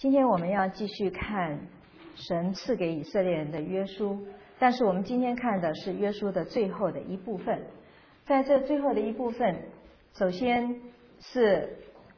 今天我们要继续看神赐给以色列人的约书，但是我们今天看的是约书的最后的一部分。在这最后的一部分，首先是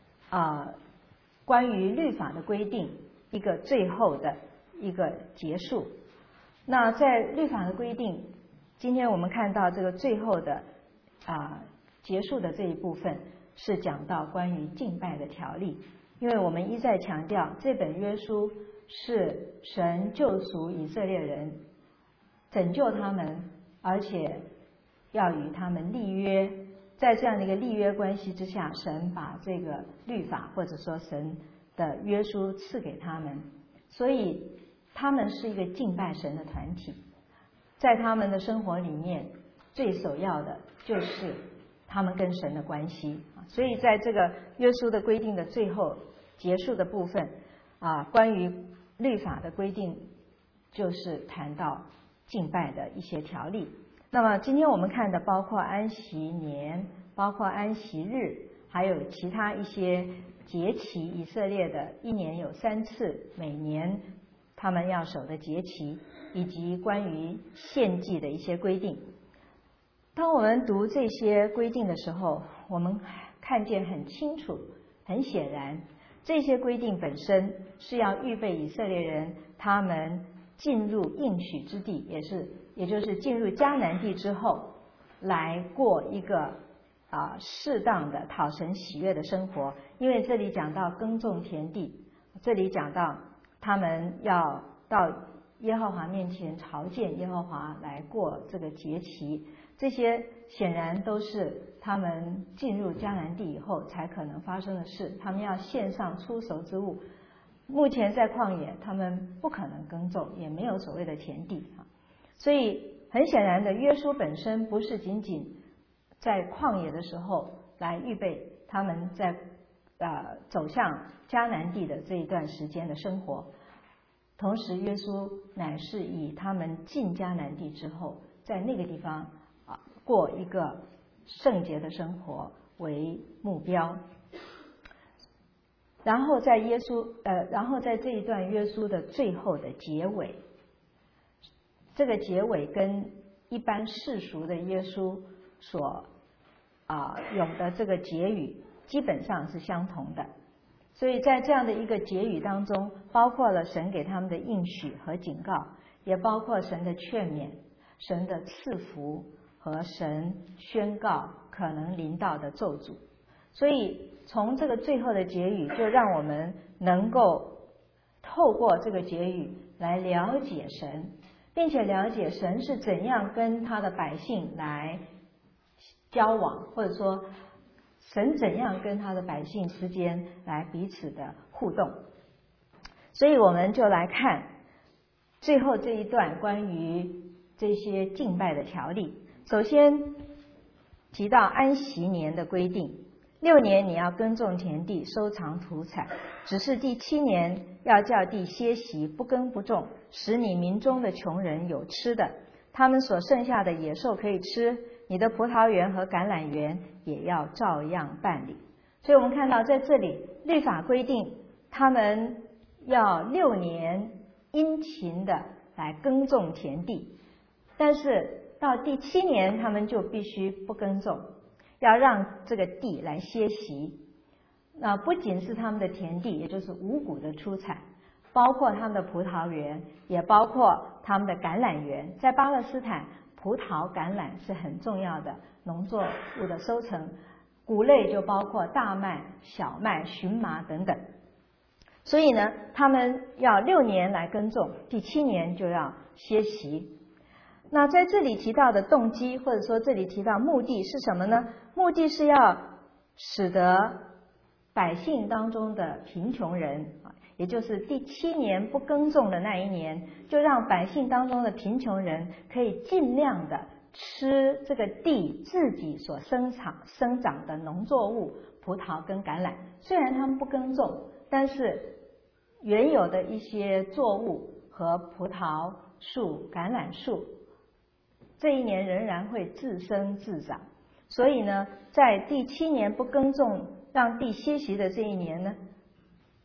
关于律法的规定一个最后的一个结束。那在律法的规定，今天我们看到这个最后的结束的这一部分是讲到关于敬拜的条例。因为我们一再强调，这本约书是神救赎以色列人，拯救他们，而且要与他们立约。在这样的一个立约关系之下，神把这个律法或者说神的约书赐给他们，所以他们是一个敬拜神的团体。在他们的生活里面，最首要的就是他们跟神的关系。所以在这个约书的规定的最后结束的部分关于律法的规定就是谈到敬拜的一些条例。那么今天我们看的包括安息年，包括安息日，还有其他一些节期，以色列的一年有3次，每年他们要守的节期，以及关于献祭的一些规定。当我们读这些规定的时候，我们看见很清楚，很显然，这些规定本身是要预备以色列人他们进入应许之地，也就是进入迦南地之后，来过一个适当的讨神喜悦的生活。因为这里讲到耕种田地，这里讲到他们要到耶和华面前朝见耶和华，来过这个节期。这些显然都是他们进入迦南地以后才可能发生的事，他们要献上出熟之物。目前在旷野，他们不可能耕种，也没有所谓的田地所以很显然的，约书本身不是仅仅在旷野的时候来预备他们在走向迦南地的这一段时间的生活，同时约书乃是以他们进迦南地之后，在那个地方过一个圣洁的生活为目标。然后在这一段约书的最后的结尾，这个结尾跟一般世俗的约书所有的这个结语基本上是相同的。所以在这样的一个结语当中，包括了神给他们的应许和警告，也包括神的劝勉，神的赐福和神宣告可能临到的咒诅。所以从这个最后的结语，就让我们能够透过这个结语来了解神，并且了解神是怎样跟他的百姓来交往，或者说神怎样跟他的百姓之间来彼此的互动。所以我们就来看最后这一段关于这些敬拜的条例。首先提到安息年的规定，6年你要耕种田地，收藏土产，只是第7年要叫地歇息，不耕不种，使你民中的穷人有吃的，他们所剩下的野兽可以吃，你的葡萄园和橄榄园也要照样办理。所以我们看到在这里律法规定他们要6年殷勤的来耕种田地，但是到第7年他们就必须不耕种，要让这个地来歇息。那不仅是他们的田地，也就是五谷的出产，包括他们的葡萄园，也包括他们的橄榄园。在巴勒斯坦，葡萄橄榄是很重要的农作物的收成，谷类就包括大麦、小麦、荨麻等等。所以呢，他们要6年来耕种，第7年就要歇息。那在这里提到的动机，或者说这里提到目的是什么呢？目的是要使得百姓当中的贫穷人，也就是第7年不耕种的那一年，就让百姓当中的贫穷人可以尽量的吃这个地自己所生长的农作物，葡萄跟橄榄。虽然他们不耕种，但是原有的一些作物和葡萄树、橄榄树这一年仍然会自生自长。所以呢，在第7年不耕种让地歇息的这一年呢，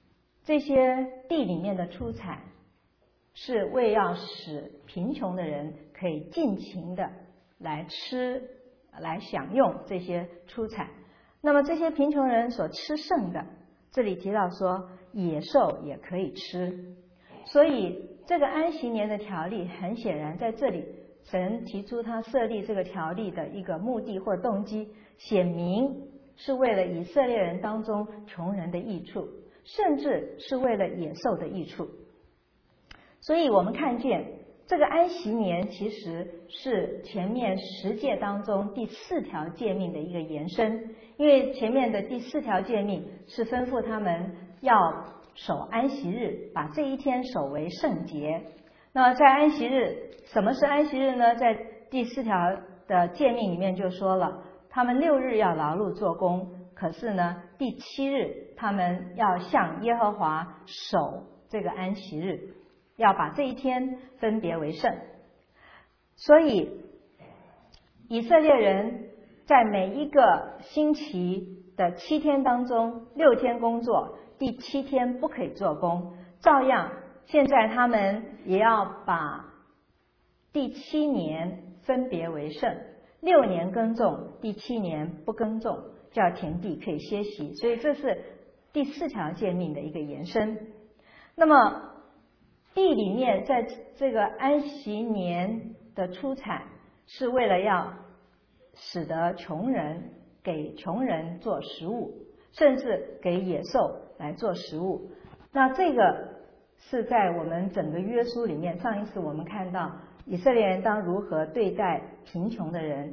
这些地里面的出产是为要使贫穷的人可以尽情的来吃、来享用这些出产。那么这些贫穷人所吃剩的，这里提到说野兽也可以吃。所以这个安息年的条例，很显然在这里神提出他设立这个条例的一个目的或动机，显明是为了以色列人当中穷人的益处，甚至是为了野兽的益处。所以我们看见这个安息年其实是前面10诫当中第4条诫命的一个延伸，因为前面的第4条诫命是吩咐他们要守安息日，把这一天守为圣节。那在安息日，什么是安息日呢？在第4条的诫命里面就说了，他们6日要劳碌做工，可是呢，第7日他们要向耶和华守这个安息日，要把这一天分别为圣。所以以色列人在每一个星期的7天当中，6天工作，第7天不可以做工。照样现在他们也要把第7年分别为圣，6年耕种，第7年不耕种，叫田地可以歇息。所以这是第4条诫命的一个延伸。那么地里面在这个安息年的出产，是为了要使得穷人给穷人做食物，甚至给野兽来做食物。那这个是在我们整个约书里面，上一次我们看到以色列人当如何对待贫穷的人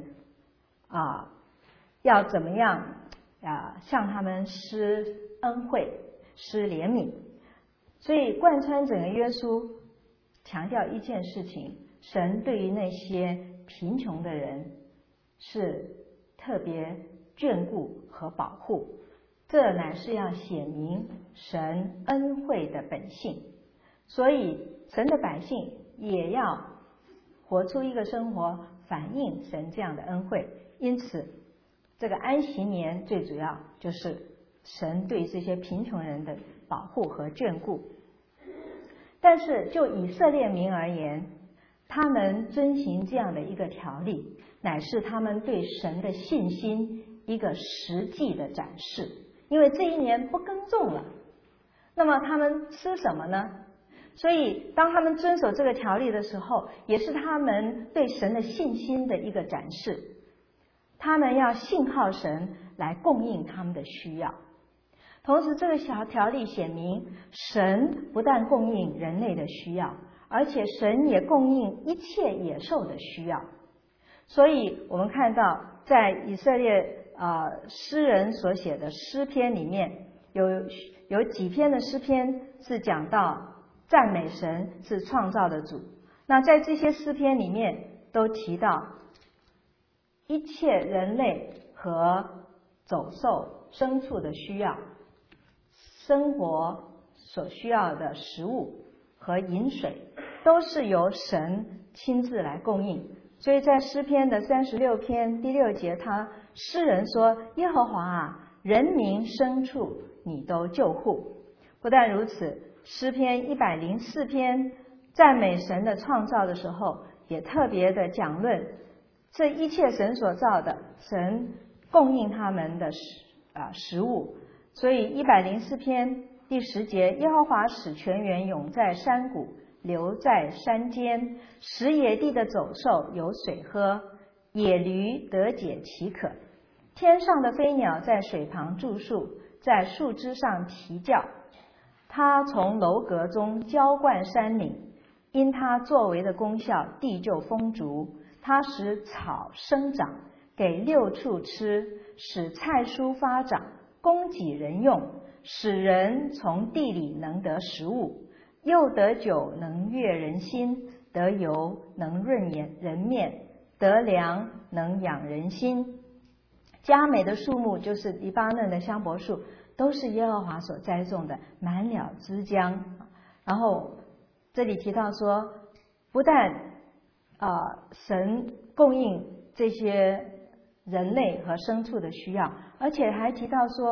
要怎么样向他们施恩惠、施怜悯。所以贯穿整个约书强调一件事情，神对于那些贫穷的人是特别眷顾和保护，这乃是要显明神恩惠的本性。所以神的百姓也要活出一个生活反映神这样的恩惠。因此这个安息年最主要就是神对这些贫穷人的保护和眷顾。但是就以色列民而言，他们遵行这样的一个条例，乃是他们对神的信心一个实际的展示。因为这一年不耕种了，那么他们吃什么呢？所以当他们遵守这个条例的时候，也是他们对神的信心的一个展示。他们要信靠神来供应他们的需要。同时这个小条例显明，神不但供应人类的需要，而且神也供应一切野兽的需要。所以我们看到在以色列诗人所写的诗篇里面，有几篇的诗篇是讲到赞美神是创造的主。那在这些诗篇里面都提到一切人类和走兽、牲畜的需要，生活所需要的食物和饮水都是由神亲自来供应。所以在诗篇的36篇第6节，诗人说，耶和华啊，人民牲畜你都救护。不但如此，诗篇104篇赞美神的创造的时候，也特别的讲论这一切神所造的，神供应他们的食物。所以104篇第10节，耶和华使泉源涌在山谷，流在山间，使野地的走兽有水喝，野驴得解其渴。天上的飞鸟在水旁住宿，在树枝上啼叫。他从楼阁中浇灌山岭，因他作为的功效，地就丰足。他使草生长，给六畜吃，使菜蔬发长，供给人用，使人从地里能得食物，又得酒能悦人心，得油能润人面，得粮能养人心。佳美的树木就是黎巴嫩的香柏树，都是耶和华所栽种的，满了枝浆。然后这里提到说，不但神供应这些人类和牲畜的需要，而且还提到说，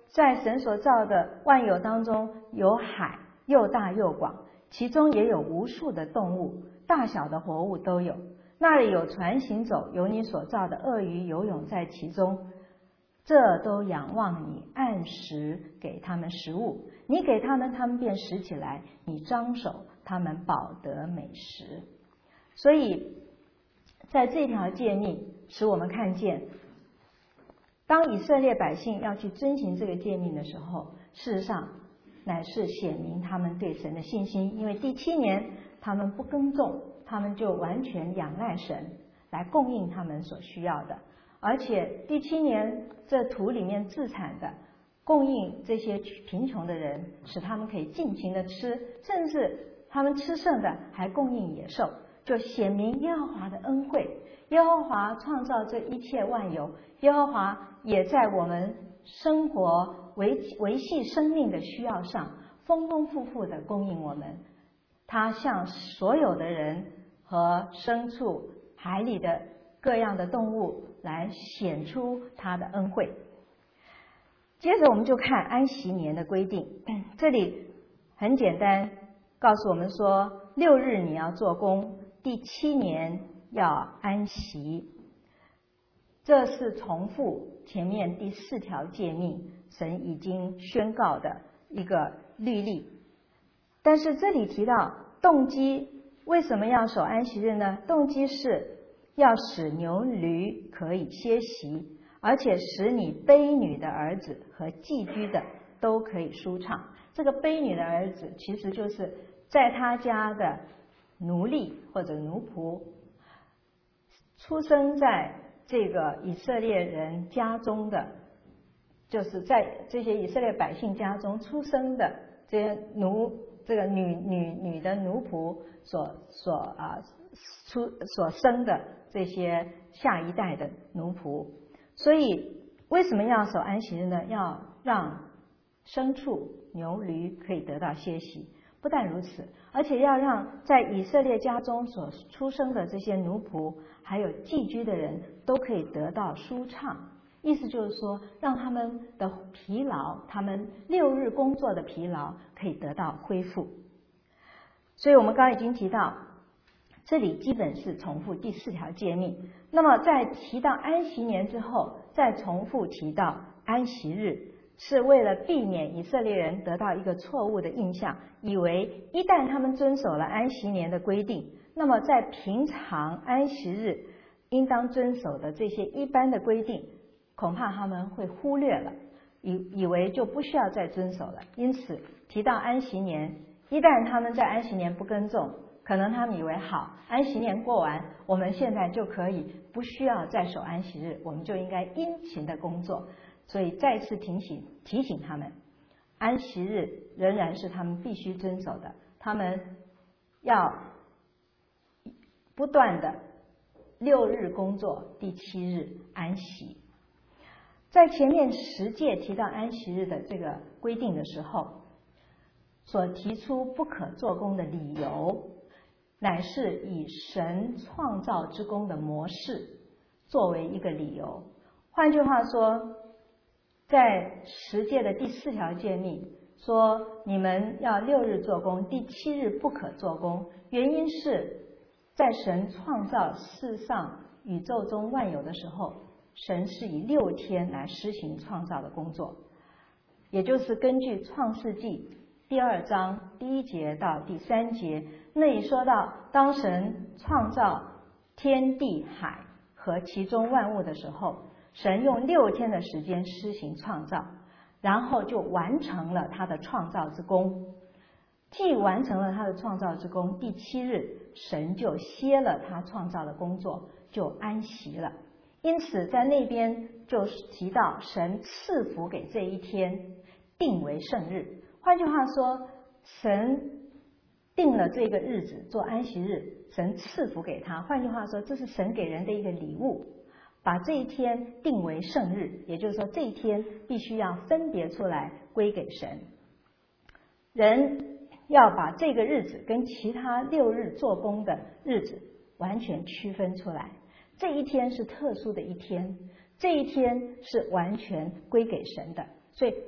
在神所造的万有当中，有海又大又广，其中也有无数的动物，大小的活物都有。那里有船行走，有你所造的鳄鱼游泳在其中。这都仰望你按时给他们食物，你给他们，他们便拾起来；你张手，他们饱得美食。所以在这条诫命使我们看见，当以色列百姓要去遵行这个诫命的时候，事实上乃是显明他们对神的信心。因为第7年他们不耕种，他们就完全仰赖神来供应他们所需要的，而且第7年这土里面自产的供应这些贫穷的人，使他们可以尽情的吃，甚至他们吃剩的还供应野兽，就显明耶和华的恩惠。耶和华创造这一切万有，耶和华也在我们生活维系生命的需要上丰丰富富的供应我们。他向所有的人和牲畜、海里的各样的动物来显出他的恩惠。接着我们就看安息年的规定，这里很简单告诉我们说，6日你要做工，第7年要安息。这是重复前面第4条诫命神已经宣告的一个律例。但是这里提到动机，为什么要守安息日呢？动机是要使牛驴可以歇息，而且使你卑女的儿子和寄居的都可以舒畅。这个卑女的儿子其实就是在他家的奴隶或者奴仆，出生在这个以色列人家中的，就是在这些以色列百姓家中出生的这些女的奴仆所生的这些下一代的奴仆。所以为什么要守安息日呢？要让牲畜牛驴可以得到歇息。不但如此，而且要让在以色列家中所出生的这些奴仆还有寄居的人都可以得到舒畅。意思就是说，让他们的疲劳，他们6日工作的疲劳可以得到恢复。所以我们刚刚已经提到，这里基本是重复第4条诫命。那么在提到安息年之后，再重复提到安息日，是为了避免以色列人得到一个错误的印象，以为一旦他们遵守了安息年的规定，那么在平常安息日应当遵守的这些一般的规定，恐怕他们会忽略了，以为就不需要再遵守了。因此提到安息年，一旦他们在安息年不耕种，可能他们以为好，安息年过完，我们现在就可以不需要再守安息日，我们就应该殷勤的工作。所以再次提醒他们，安息日仍然是他们必须遵守的，他们要不断的6日工作，第7日安息。在前面10诫提到安息日的这个规定的时候，所提出不可做工的理由，乃是以神创造之功的模式作为一个理由。换句话说，在10诫的第4条诫命说，你们要6日做工，第7日不可做工。原因是在神创造世上宇宙中万有的时候，神是以6天来施行创造的工作，也就是根据创世纪第2章第1节到第3节，那里说到，当神创造天地海和其中万物的时候，神用6天的时间施行创造，然后就完成了他的创造之功。既完成了他的创造之功，第7日神就歇了他创造的工作，就安息了。因此在那边就提到神赐福给这一天，定为圣日。换句话说，神定了这个日子做安息日，神赐福给他。换句话说，这是神给人的一个礼物，把这一天定为圣日，也就是说这一天必须要分别出来归给神。人要把这个日子跟其他6日做工的日子完全区分出来，这一天是特殊的一天，这一天是完全归给神的。所以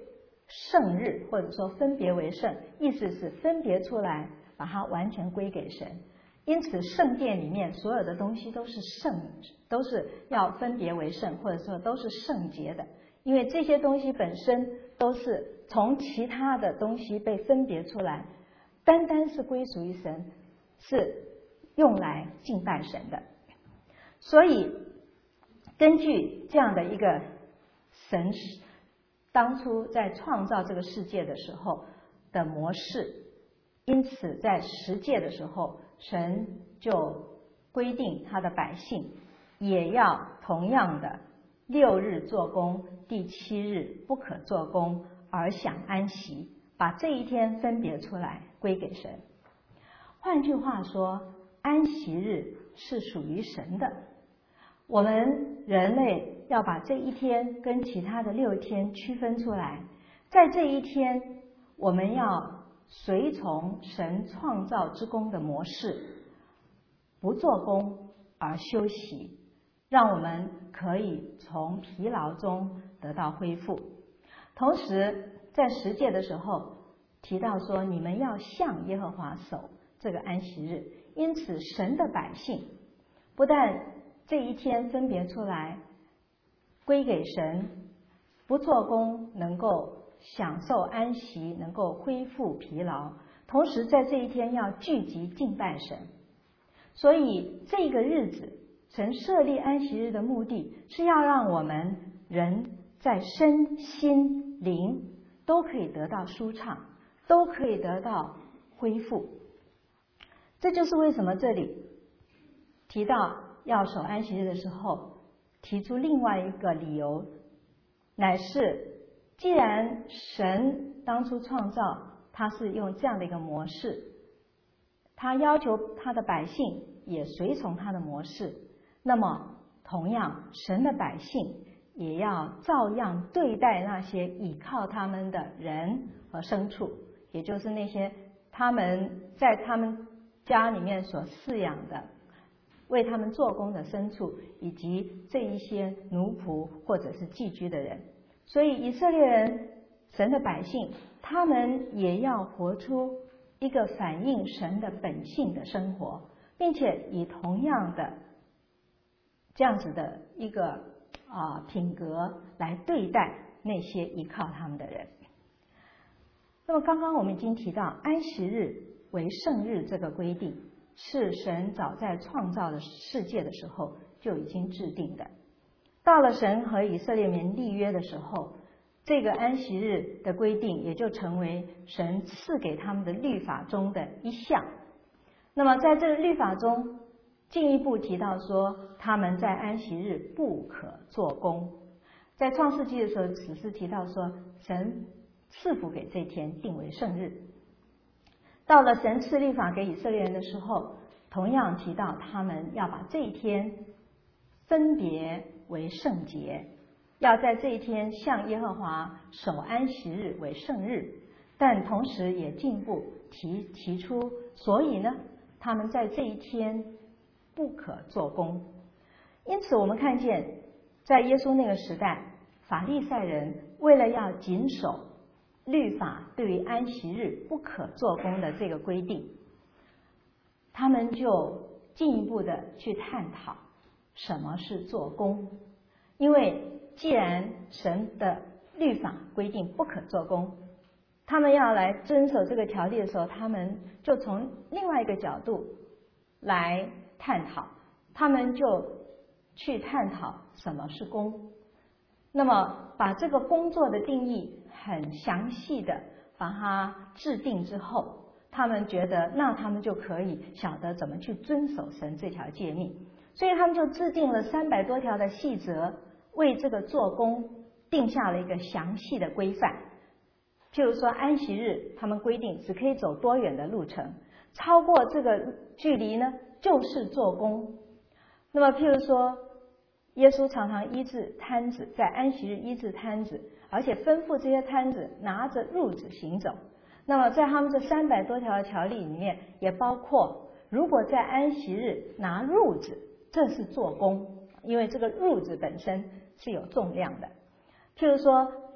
圣日，或者说分别为圣，意思是分别出来，把它完全归给神。因此圣殿里面所有的东西都是圣，都是要分别为圣，或者说都是圣洁的，因为这些东西本身都是从其他的东西被分别出来，单单是归属于神，是用来敬拜神的。所以根据这样的一个神当初在创造这个世界的时候的模式，因此在十诫的时候，神就规定他的百姓也要同样的6日做工，第7日不可做工，而享安息，把这一天分别出来归给神。换句话说，安息日是属于神的，我们人类要把这一天跟其他的6天区分出来，在这一天我们要随从神创造之功的模式，不做工而休息，让我们可以从疲劳中得到恢复。同时在十诫的时候提到说，你们要向耶和华守这个安息日。因此神的百姓不但这一天分别出来归给神，不做工，能够享受安息，能够恢复疲劳，同时在这一天要聚集敬拜神。所以这个日子神设立安息日的目的是要让我们人在身心灵都可以得到舒畅，都可以得到恢复。这就是为什么这里提到要守安息日的时候提出另外一个理由，乃是既然神当初创造他是用这样的一个模式，他要求他的百姓也随从他的模式，那么同样神的百姓也要照样对待那些倚靠他们的人和牲畜，也就是那些他们在他们家里面所饲养的为他们做工的牲畜，以及这一些奴仆或者是寄居的人。所以以色列人，神的百姓，他们也要活出一个反映神的本性的生活，并且以同样的这样子的一个品格来对待那些依靠他们的人。那么刚刚我们已经提到安息日为圣日这个规定是神早在创造的世界的时候就已经制定的。到了神和以色列民立约的时候，这个安息日的规定也就成为神赐给他们的律法中的一项。那么在这个律法中进一步提到说，他们在安息日不可做工。在创世纪的时候只是提到说，神赐福给这天定为圣日。到了神赐律法给以色列人的时候，同样提到他们要把这一天分别为圣节，要在这一天向耶和华守安息日为圣日。但同时也进一步提出，所以呢他们在这一天不可做工。因此我们看见在耶稣那个时代，法利赛人为了要谨守律法对于安息日不可做工的这个规定，他们就进一步的去探讨什么是做工。因为既然神的律法规定不可做工，他们要来遵守这个条例的时候，他们就从另外一个角度来探讨，他们就去探讨什么是工。那么把这个工作的定义很详细的把它制定之后，他们觉得那他们就可以晓得怎么去遵守神这条诫命，所以他们就制定了300多条的细则，为这个做工定下了一个详细的规范。譬如说安息日，他们规定只可以走多远的路程，超过这个距离呢就是做工。那么譬如说耶稣常常医治瘫子，在安息日医治瘫子，而且吩咐这些瘫子拿着褥子行走。那么在他们这300多条的条例里面也包括，如果在安息日拿褥子，这是做工，因为这个褥子本身是有重量的。譬如说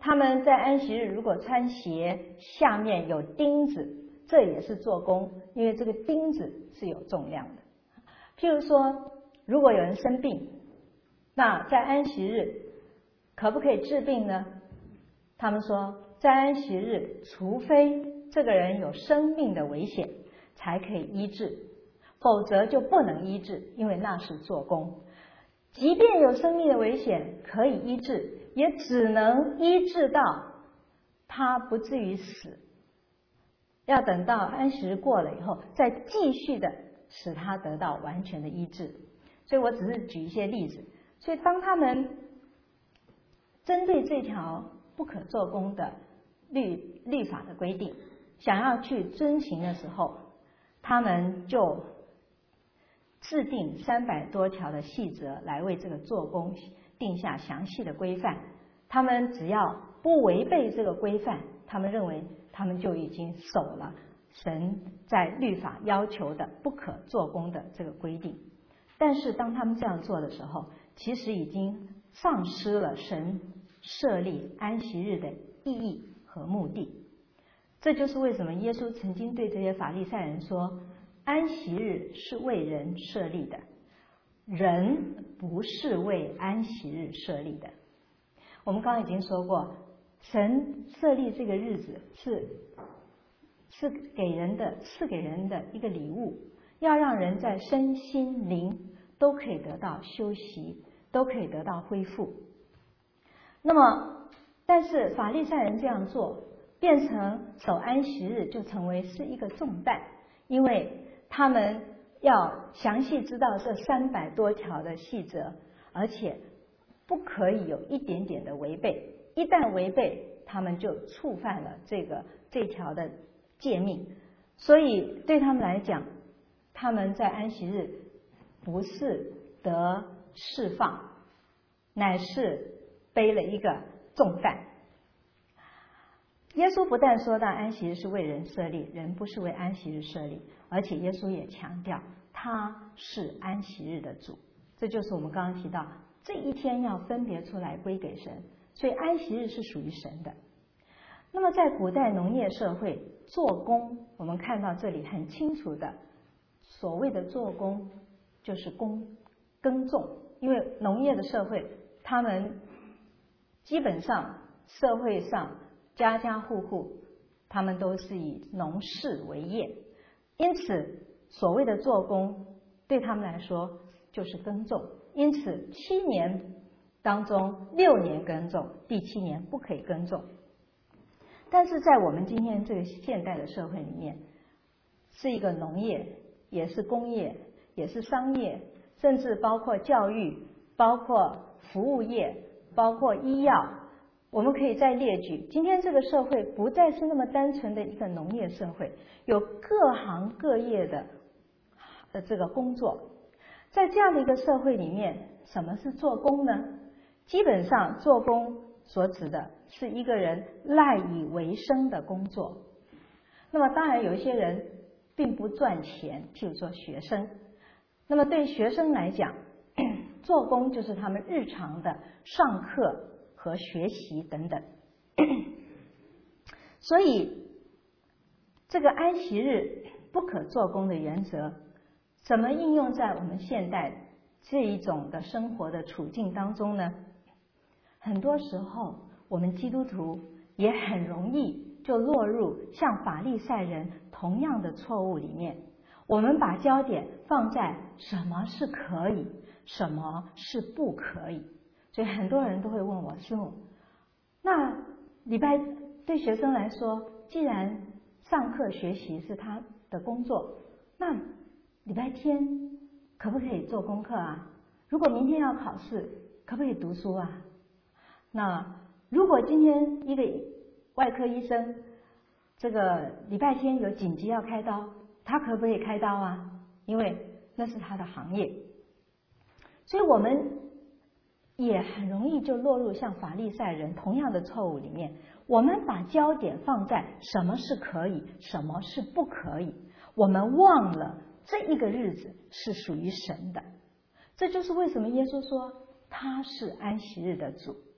他们在安息日如果穿鞋下面有钉子，这也是做工，因为这个钉子是有重量的。譬如说，如果有人生病，那在安息日可不可以治病呢？他们说，在安息日，除非这个人有生命的危险，才可以医治，否则就不能医治，因为那是做工。即便有生命的危险可以医治，也只能医治到他不至于死，要等到安息日过了以后，再继续的使他得到完全的医治。所以我只是举一些例子。所以当他们针对这条不可做工的律法的规定想要去遵行的时候，他们就制定300多条的细则来为这个做工定下详细的规范。他们只要不违背这个规范，他们认为他们就已经守了神在律法要求的不可做工的这个规定。但是当他们这样做的时候，其实已经丧失了神设立安息日的意义和目的。这就是为什么耶稣曾经对这些法利赛人说，安息日是为人设立的，人不是为安息日设立的。我们刚刚已经说过，神设立这个日子是给人的一个礼物，要让人在身心灵都可以得到休息，都可以得到恢复。那么但是法利赛人这样做，变成守安息日就成为是一个重担，因为他们要详细知道这300多条的细则，而且不可以有一点点的违背，一旦违背，他们就触犯了这条的诫命。所以对他们来讲，他们在安息日不是得释放，乃是背了一个重担。耶稣不但说到安息日是为人设立，人不是为安息日设立，而且耶稣也强调他是安息日的主。这就是我们刚刚提到这一天要分别出来归给神，所以安息日是属于神的。那么在古代农业社会，做工我们看到这里很清楚的，所谓的做工就是耕种，因为农业的社会，他们基本上社会上家家户户他们都是以农事为业，因此所谓的做工对他们来说就是耕种。因此7年当中6年耕种，第7年不可以耕种。但是在我们今天这个现代的社会里面，是一个农业，也是工业，也是商业，甚至包括教育，包括服务业，包括医药，我们可以再列举。今天这个社会不再是那么单纯的一个农业社会，有各行各业的这个工作。在这样的一个社会里面，什么是做工呢？基本上做工所指的是一个人赖以为生的工作。那么当然有一些人并不赚钱，譬如说学生。那么对学生来讲，做工就是他们日常的上课和学习等等。所以这个安息日不可做工的原则怎么应用在我们现代这一种的生活的处境当中呢？很多时候我们基督徒也很容易就落入像法利赛人同样的错误里面。我们把焦点放在什么是可以，什么是不可以。所以很多人都会问我，师母，那礼拜对学生来说，既然上课学习是他的工作，那礼拜天可不可以做功课啊？如果明天要考试，可不可以读书啊？那如果今天一个外科医生这个礼拜天有紧急要开刀，他可不可以开刀啊？因为那是他的行业。所以我们也很容易就落入像法利赛人同样的错误里面。我们把焦点放在什么是可以，什么是不可以，我们忘了这一个日子是属于神的。这就是为什么耶稣说他是安息日的主。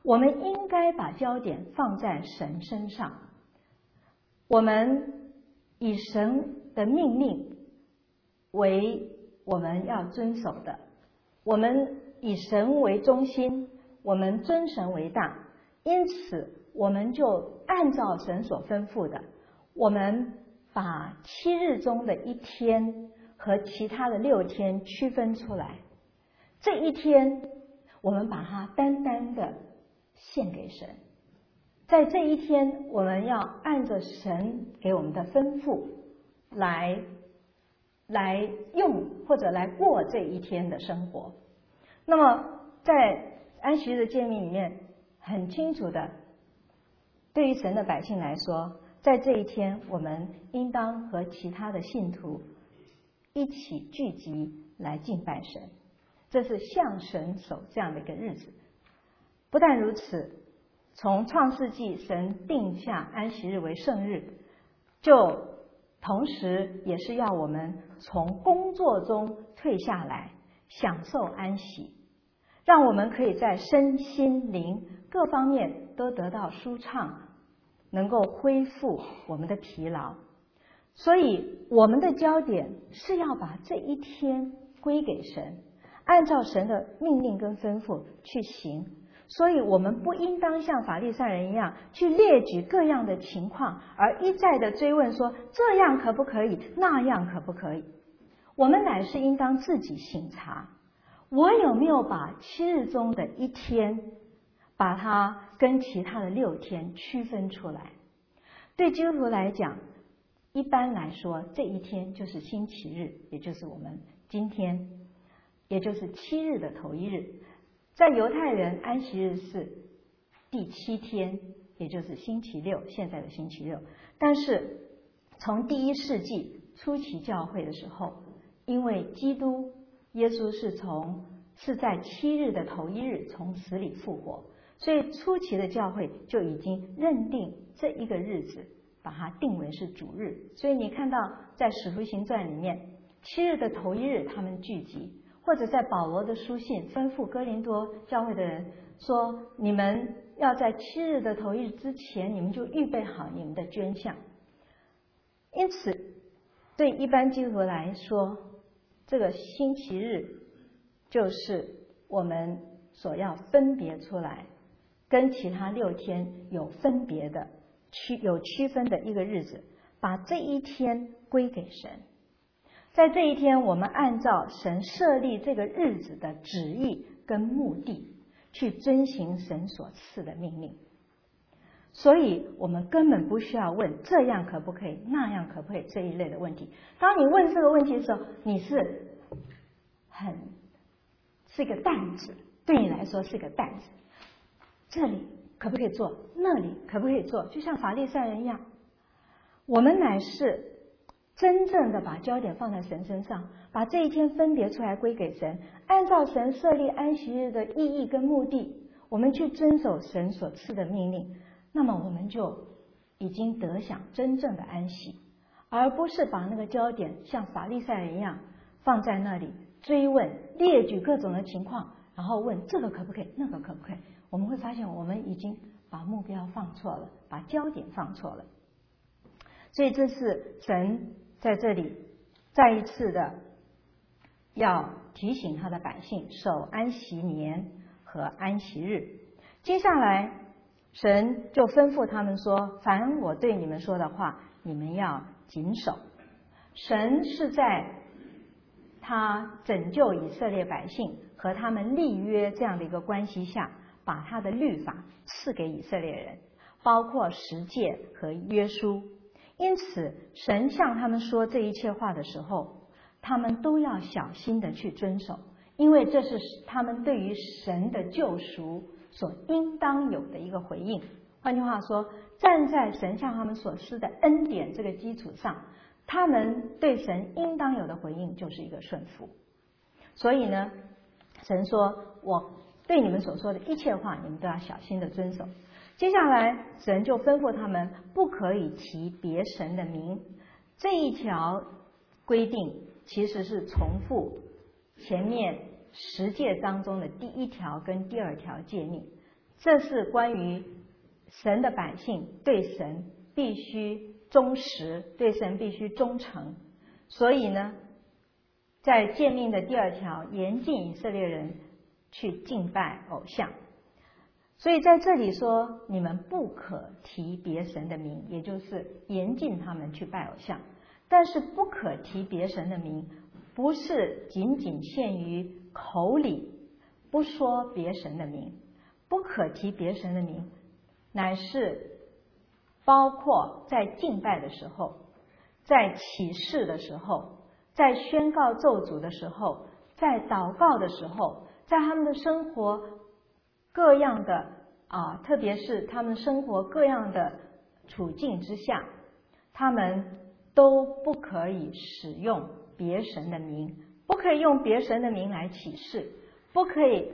我们应该把焦点放在神身上。我们以神的命令为我们要遵守的，我们以神为中心，我们尊神为大，因此我们就按照神所吩咐的，我们把7日中的一天和其他的6天区分出来。这一天我们把它单单的献给神，在这一天我们要按着神给我们的吩咐来用或者来过这一天的生活。那么在安息日的诫命里面很清楚的，对于神的百姓来说，在这一天我们应当和其他的信徒一起聚集来敬拜神，这是向神守这样的一个日子。不但如此，从创世纪神定下安息日为圣日，就同时也是要我们从工作中退下来，享受安息，让我们可以在身心灵各方面都得到舒畅，能够恢复我们的疲劳。所以我们的焦点是要把这一天归给神，按照神的命令跟吩咐去行。所以我们不应当像法利赛人一样去列举各样的情况，而一再的追问说这样可不可以，那样可不可以。我们乃是应当自己省察，我有没有把7日中的一天把它跟其他的6天区分出来。对基督徒来讲，一般来说这一天就是星期日，也就是我们今天，也就是7日的头一日。在犹太人安息日是第7天，也就是星期六，现在的星期六。但是从第1世纪初期教会的时候，因为基督耶稣是在7日的头一日从死里复活，所以初期的教会就已经认定这一个日子，把它定为是主日。所以你看到在使徒行传里面，7日的头一日他们聚集，或者在保罗的书信吩咐哥林多教会的人说，你们要在7日的头一日之前，你们就预备好你们的捐项。因此对一般基督徒来说，这个星期日就是我们所要分别出来，跟其他6天有分别的有区分的一个日子，把这一天归给神。在这一天，我们按照神设立这个日子的旨意跟目的，去遵行神所赐的命令。所以我们根本不需要问这样可不可以，那样可不可以这一类的问题。当你问这个问题的时候，你是一个担子，对你来说是一个担子。这里可不可以做，那里可不可以做，就像法利赛人一样。我们乃是真正的把焦点放在神身上，把这一天分别出来归给神，按照神设立安息日的意义跟目的，我们去遵守神所赐的命令，那么我们就已经得享真正的安息，而不是把那个焦点像法利赛人一样放在那里追问，列举各种的情况，然后问这个可不可以，那个可不可以。我们会发现我们已经把目标放错了，把焦点放错了。所以这是神在这里再一次的要提醒他的百姓守安息年和安息日。接下来神就吩咐他们说，凡我对你们说的话，你们要谨守。神是在他拯救以色列百姓和他们立约这样的一个关系下，把他的律法赐给以色列人，包括十诫和约书。因此神向他们说这一切话的时候，他们都要小心的去遵守，因为这是他们对于神的救赎所应当有的一个回应。换句话说，站在神向他们所施的恩典这个基础上，他们对神应当有的回应就是一个顺服。所以呢，神说我对你们所说的一切话，你们都要小心的遵守。接下来神就吩咐他们不可以提别神的名。这一条规定其实是重复前面10诫当中的第1条跟第2条诫命。 这是关于神的百姓对神必须忠实，对神必须忠诚。所以呢，在诫命的第2条，严禁以色列人去敬拜偶像。所以在这里说，你们不可提别神的名，也就是严禁他们去拜偶像。但是不可提别神的名，不是仅仅限于口里不说别神的名，不可提别神的名，乃是包括在敬拜的时候，在起誓的时候，在宣告咒诅的时候，在祷告的时候，在他们的生活各样的特别是他们生活各样的处境之下，他们都不可以使用别神的名，不可以用别神的名来起誓，不可以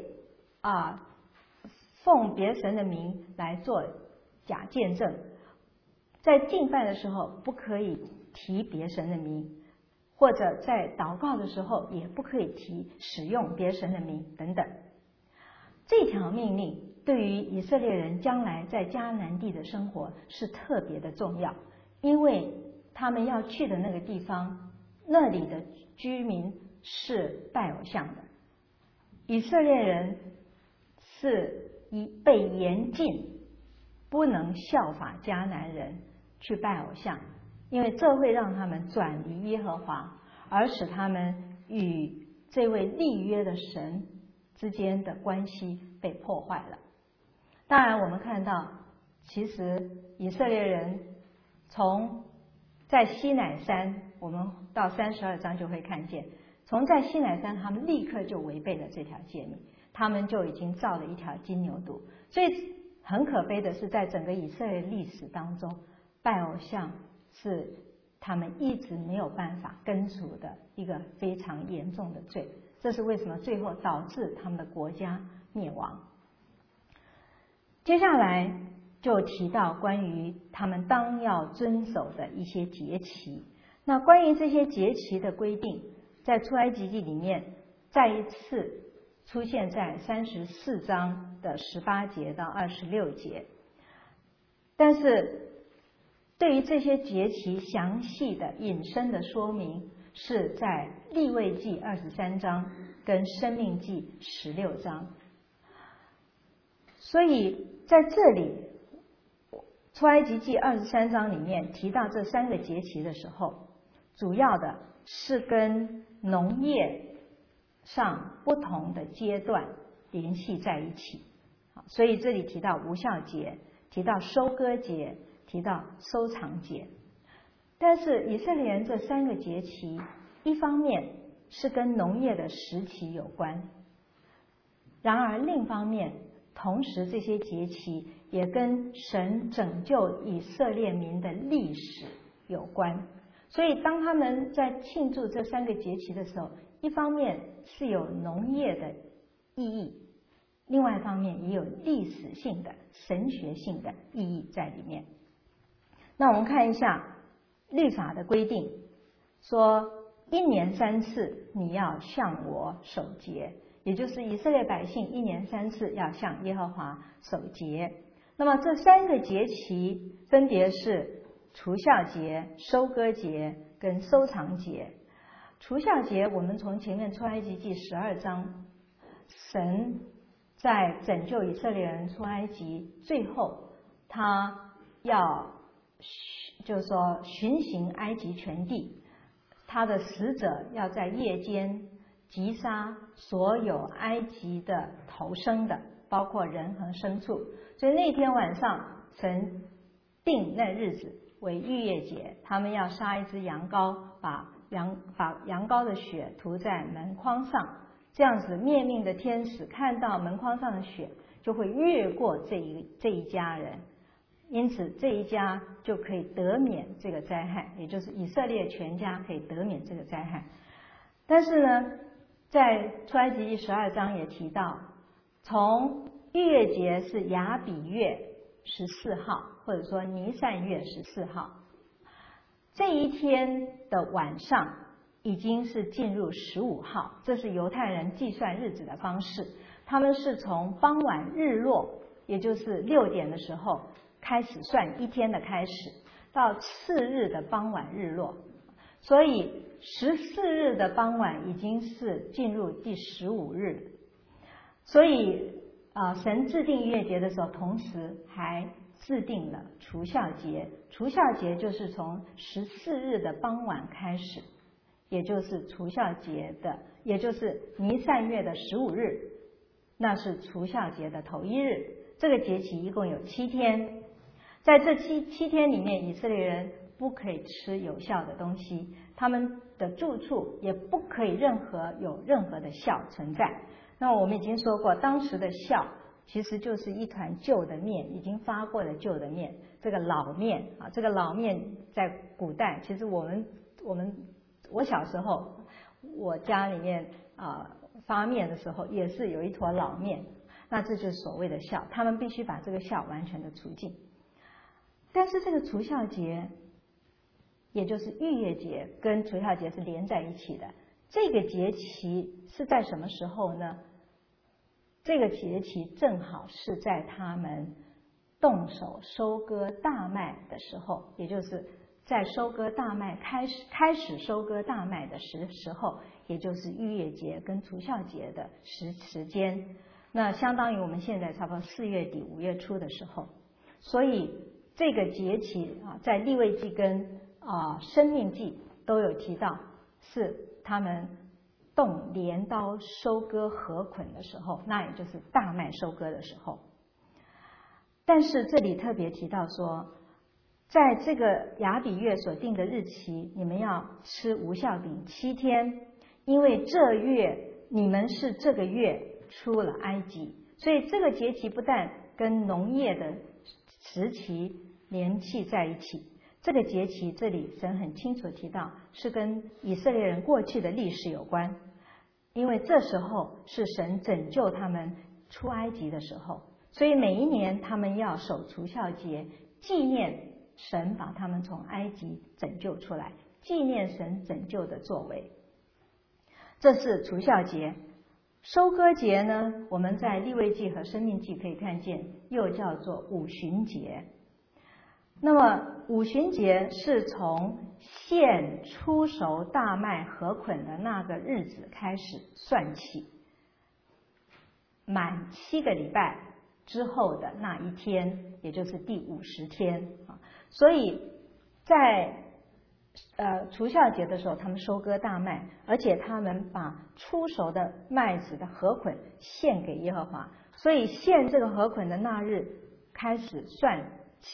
奉别神的名来做假见证。在敬拜的时候不可以提别神的名，或者在祷告的时候也不可以使用别神的名等等。这条命令对于以色列人将来在迦南地的生活是特别的重要，因为他们要去的那个地方，那里的居民是拜偶像的。以色列人是被严禁不能效法迦南人去拜偶像，因为这会让他们转离耶和华，而使他们与这位立约的神之间的关系被破坏了。当然我们看到，其实以色列人在西乃山，我们到32章就会看见，从在西乃山他们立刻就违背了这条诫命，他们就已经造了一条金牛犊。所以很可悲的是，在整个以色列历史当中，拜偶像是他们一直没有办法根除的一个非常严重的罪。这是为什么最后导致他们的国家灭亡。接下来就提到关于他们当要遵守的一些节期。那关于这些节期的规定，在出埃及记里面再一次出现在34章的18节到26节。但是对于这些节期详细的引申的说明，是在利未记23章跟申命记16章。所以在这里出埃及记23章里面提到这3个节期的时候，主要的是跟农业上不同的阶段联系在一起。所以这里提到无酵节，提到收割节，提到收藏节。但是以色列人这3个节期，一方面是跟农业的时期有关，然而另一方面，同时这些节期也跟神拯救以色列民的历史有关。所以当他们在庆祝这3个节期的时候，一方面是有农业的意义，另外一方面也有历史性的神学性的意义在里面。那我们看一下律法的规定，说1年3次你要向我守节，也就是以色列百姓1年3次要向耶和华守节。那么这3个节期分别是除酵节、收割节跟收藏节。除酵节我们从前面出埃及记12章，神在拯救以色列人出埃及，最后他要就是说巡行埃及全地，他的使者要在夜间击杀所有埃及的头生的，包括人和牲畜。所以那天晚上神定那日子为逾越节，他们要杀一只羊羔，把羊羔的血涂在门框上，这样子灭命的天使看到门框上的血，就会越过这一家人，因此这一家就可以得免这个灾害，也就是以色列全家可以得免这个灾害。但是呢，在出埃及记12章也提到，从逾越节是亚比月14号，或者说尼散月14号，这一天的晚上已经是进入15号，这是犹太人计算日子的方式。他们是从傍晚日落， 也就是6点的时候开始算一天的开始，到次日的傍晚日落。所以14日的傍晚已经是进入第15日。所以神制定逾越节的时候，同时还制定了除酵节。除酵节就是从14日的傍晚开始，也就是除酵节的，也就是尼散月的15日，那是除酵节的头一日。这个节期一共有7天，在这七天里面，以色列人不可以吃有酵的东西，他们的住处也不可以有任何的酵存在。那我们已经说过，当时的酵其实就是一团旧的面，已经发过的旧的面。这个老面啊，这个老面在古代，其实我小时候，我家里面发面的时候也是有一坨老面，那这就是所谓的酵，他们必须把这个酵完全的除尽。但是这个除酵节，也就是逾越节跟除酵节是连在一起的。这个节期是在什么时候呢？这个节期正好是在他们动手收割大麦的时候，也就是在收割大麦开始收割大麦的时候，也就是逾越节跟除酵节的时间。那相当于我们现在差不多4月底5月初的时候。所以这个节期在利未记跟申命记都有提到，是他们动镰刀收割禾捆的时候，那也就是大麦收割的时候。但是这里特别提到说，在这个亚比月所定的日期，你们要吃无酵饼7天，因为这月你们是这个月出了埃及。所以这个节期不但跟农业的时期联系在一起，这个节期这里神很清楚提到是跟以色列人过去的历史有关，因为这时候是神拯救他们出埃及的时候，所以每一年他们要守除酵节，纪念神把他们从埃及拯救出来，纪念神拯救的作为。这是除酵节。收割节呢，我们在利未记和申命记可以看见，又叫做五旬节。那么五旬节是从现出熟大麦禾捆的那个日子开始算起，满7个礼拜之后的那一天，也就是第50天。所以在除酵节的时候，他们收割大麦，而且他们把出熟的麦子的禾捆献给耶和华。所以献这个禾捆的那日开始算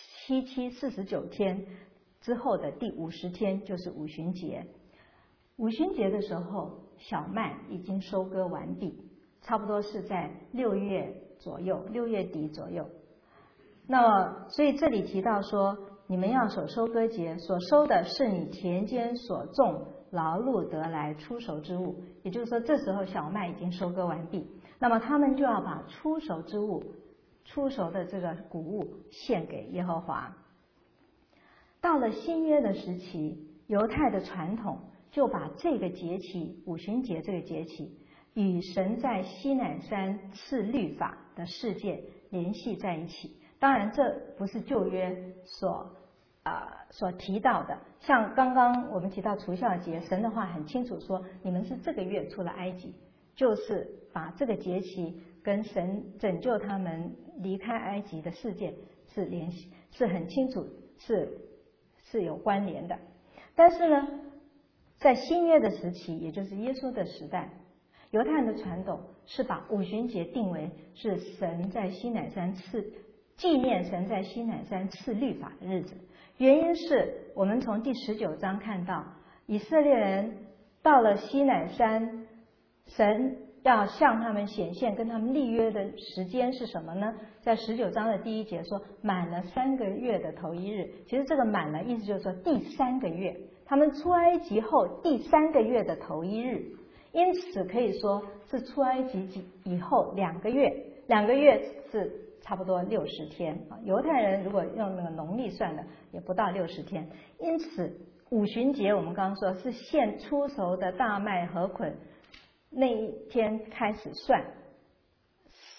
7、49天之后的第50天，就是五旬节。五旬节的时候，小麦已经收割完毕，差不多是在6月左右，6月底左右。那么所以这里提到说，你们要守收割节，所收的是你田间所种劳碌得来出熟之物。也就是说，这时候小麦已经收割完毕，那么他们就要把出熟之物，出熟的这个谷物献给耶和华。到了新约的时期，犹太的传统就把这个节期，五旬节这个节期，与神在西乃山赐律法的事件联系在一起。当然这不是旧约所提到的，像刚刚我们提到除酵节，神的话很清楚说，你们是这个月出了埃及，就是把这个节期跟神拯救他们离开埃及的事件是联系，是很清楚，是有关联的。但是呢，在新约的时期，也就是耶稣的时代，犹太人的传统是把五旬节定为是神在西乃山纪念神在西乃山赐律法的日子。原因是我们从第19章看到，以色列人到了西乃山，神要向他们显现跟他们立约的时间是什么呢？在19章的第1节说，满了3个月的头一日。其实这个满了意思就是说第3个月，他们出埃及后第3个月的头一日，因此可以说是出埃及以后2个月，2个月是差不多60天。犹太人如果用那个农历算的，也不到60天。因此五旬节我们刚刚说是现出熟的大麦禾捆那一天开始算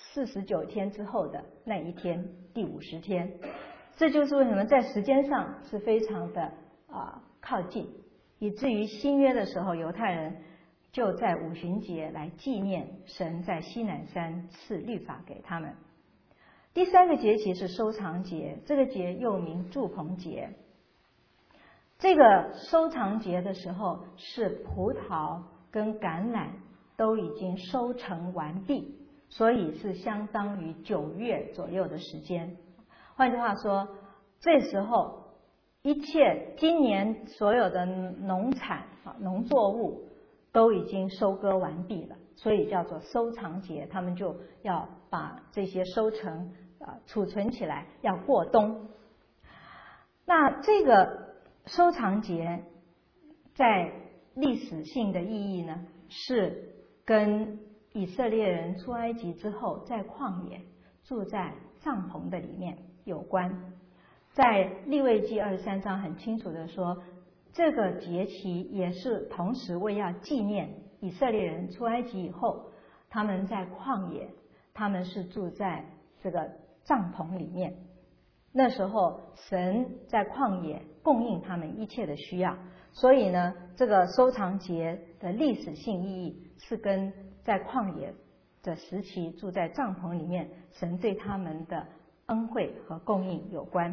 49天之后的那一天，第50天。这就是为什么在时间上是非常的靠近，以至于新约的时候，犹太人就在五旬节来纪念神在西乃山赐律法给他们。第3个节期是收藏节，这个节又名住棚节。这个收藏节的时候，是葡萄跟橄榄都已经收成完毕，所以是相当于9月左右的时间。换句话说，这时候一切今年所有的农产农作物都已经收割完毕了，所以叫做收藏节。他们就要把这些收成储存起来，要过冬。那这个收藏节在历史性的意义呢，是跟以色列人出埃及之后在旷野住在帐篷的里面有关。在利未记23章很清楚的说，这个节期也是同时为要纪念以色列人出埃及以后，他们在旷野，他们是住在这个帐篷里面。那时候神在旷野供应他们一切的需要，所以呢，这个收藏节的历史性意义是跟在旷野的时期住在帐篷里面，神对他们的恩惠和供应有关。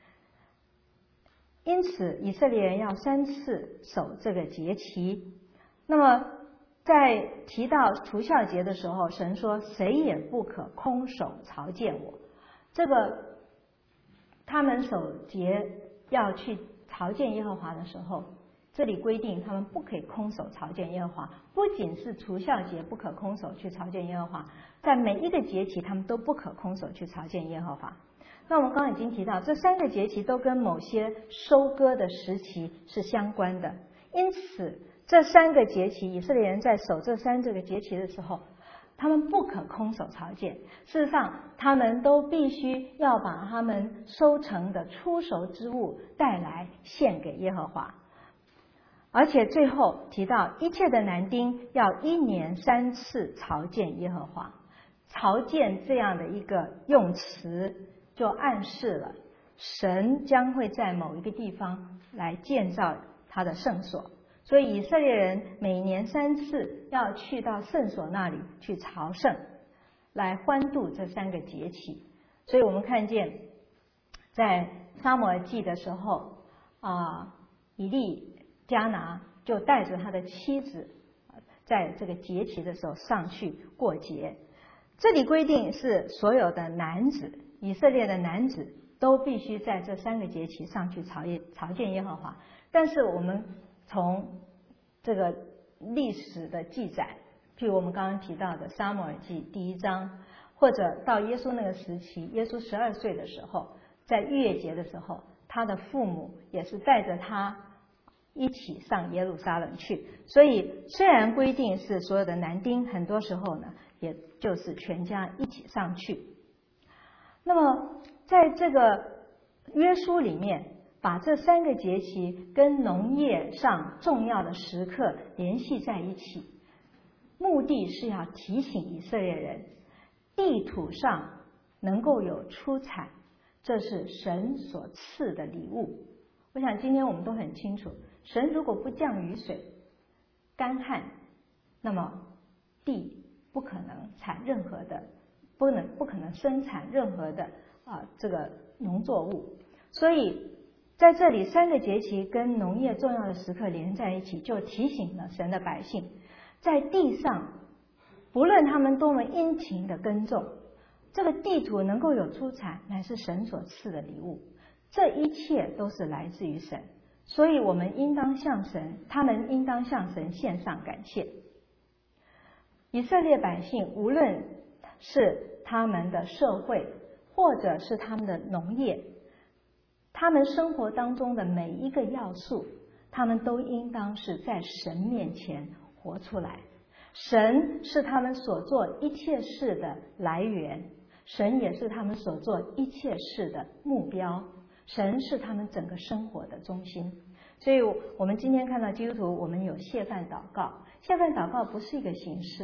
因此以色列人要3次守这个节期。那么在提到除酵节的时候，神说谁也不可空手朝见我。这个他们守节要去朝见耶和华的时候，这里规定他们不可以空手朝见耶和华。不仅是除酵节不可空手去朝见耶和华，在每一个节期他们都不可空手去朝见耶和华。那我们刚刚已经提到，这3个节期都跟某些收割的时期是相关的，因此这3个节期，以色列人在守这3个节期的时候，他们不可空手朝见。事实上，他们都必须要把他们收成的初熟之物带来献给耶和华。而且最后提到，一切的男丁要1年3次朝见耶和华。朝见这样的一个用词，就暗示了神将会在某一个地方来建造他的圣所。所以以色列人每年3次要去到圣所那里去朝圣，来欢度这3个节期。所以我们看见在撒母耳记的时候以利加拿就带着他的妻子在这个节期的时候上去过节。这里规定是所有的男子，以色列的男子都必须在这3个节期上去朝见耶和华。但是我们从这个历史的记载，譬如我们刚刚提到的撒母耳记第1章，或者到耶稣那个时期，耶稣12岁的时候，在逾越节的时候，他的父母也是带着他一起上耶路撒冷去。所以虽然规定是所有的男丁，很多时候呢，也就是全家一起上去。那么在这个约书里面，把这3个节期跟农业上重要的时刻联系在一起，目的是要提醒以色列人，地土上能够有出产，这是神所赐的礼物。我想今天我们都很清楚，神如果不降雨水，干旱，那么地不可能产任何的，不可能生产任何的这个农作物。所以在这里3个节期跟农业重要的时刻连在一起，就提醒了神的百姓，在地上不论他们多么殷勤的耕种，这个地土能够有出产，乃是神所赐的礼物。这一切都是来自于神，所以我们应当向神，他们应当向神献上感谢。以色列百姓无论是他们的社会，或者是他们的农业，他们生活当中的每一个要素，他们都应当是在神面前活出来。神是他们所做一切事的来源，神也是他们所做一切事的目标，神是他们整个生活的中心。所以我们今天看到基督徒，我们有谢饭祷告。谢饭祷告不是一个形式，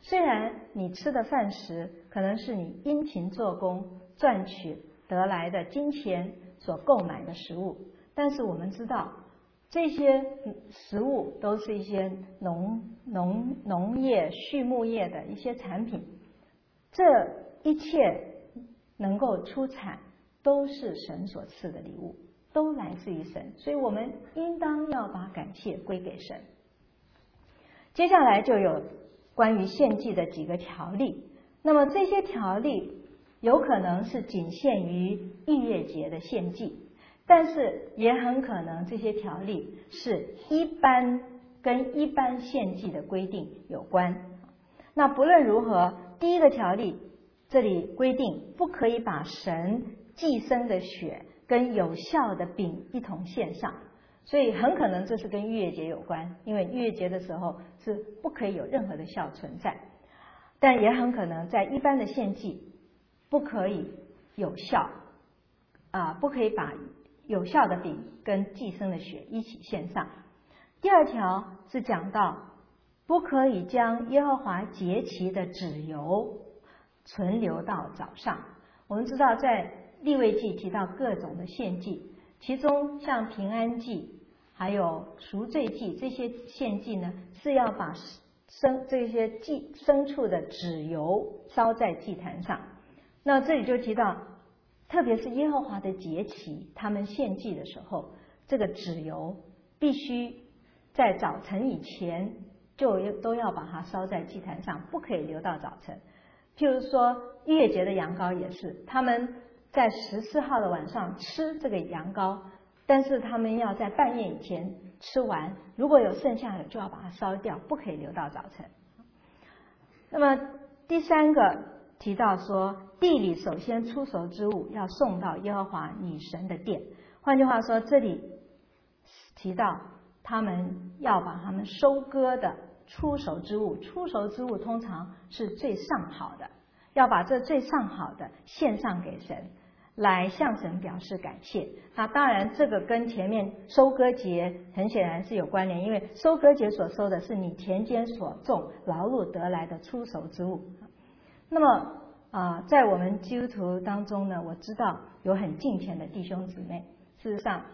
虽然你吃的饭食可能是你殷勤做工赚取得来的金钱所购买的食物，但是我们知道这些食物都是一些农业、畜牧业的一些产品，这一切能够出产都是神所赐的礼物，都来自于神，所以我们应当要把感谢归给神。接下来就有关于献祭的几个条例，那么这些条例有可能是仅限于逾越节的献祭，但是也很可能这些条例是跟一般献祭的规定有关。那不论如何，第一个条例这里规定不可以把神祭牲的血跟有效的饼一同献上，所以很可能这是跟逾越节有关，因为逾越节的时候是不可以有任何的酵存在，但也很可能在一般的献祭不可以有效不可以把有效的饼跟祭牲的血一起献上。第二条是讲到不可以将耶和华节期的脂油存留到早上。我们知道在利未记提到各种的献祭，其中像平安祭还有赎罪祭，这些献祭呢是要把这些牲畜的脂油烧在祭坛上。那这里就提到特别是耶和华的节期，他们献祭的时候，这个脂油必须在早晨以前都要把它烧在祭坛上，不可以留到早晨。譬如说逾越节的羊羔也是，他们在14号的晚上吃这个羊羔，但是他们要在半夜以前吃完，如果有剩下的就要把它烧掉，不可以留到早晨。那么第三个提到说，地里首先出熟之物要送到耶和华你神的殿。换句话说，这里提到他们要把他们收割的出熟之物通常是最上好的，要把这最上好的献上给神，来向神表示感谢。那当然这个跟前面收割节很显然是有关联，因为收割节所收的是你田间所种劳碌得来的出熟之物。那么在我们基督徒当中呢，我知道有很敬虔的弟兄姊妹，事实上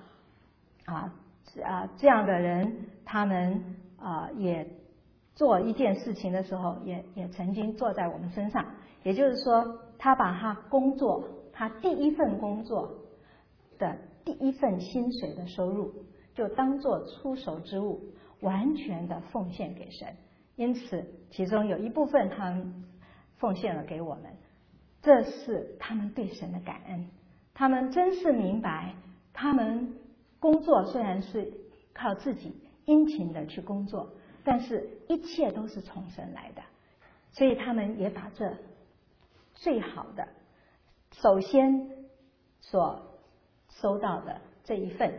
这样的人他们也做一件事情的时候也曾经做在我们身上，也就是说他把他第一份工作的第一份薪水的收入就当作出熟之物，完全的奉献给神，因此其中有一部分他们奉献了给我们，这是他们对神的感恩。他们真是明白，他们工作虽然是靠自己殷勤的去工作，但是一切都是从神来的，所以他们也把这最好的首先所收到的这一份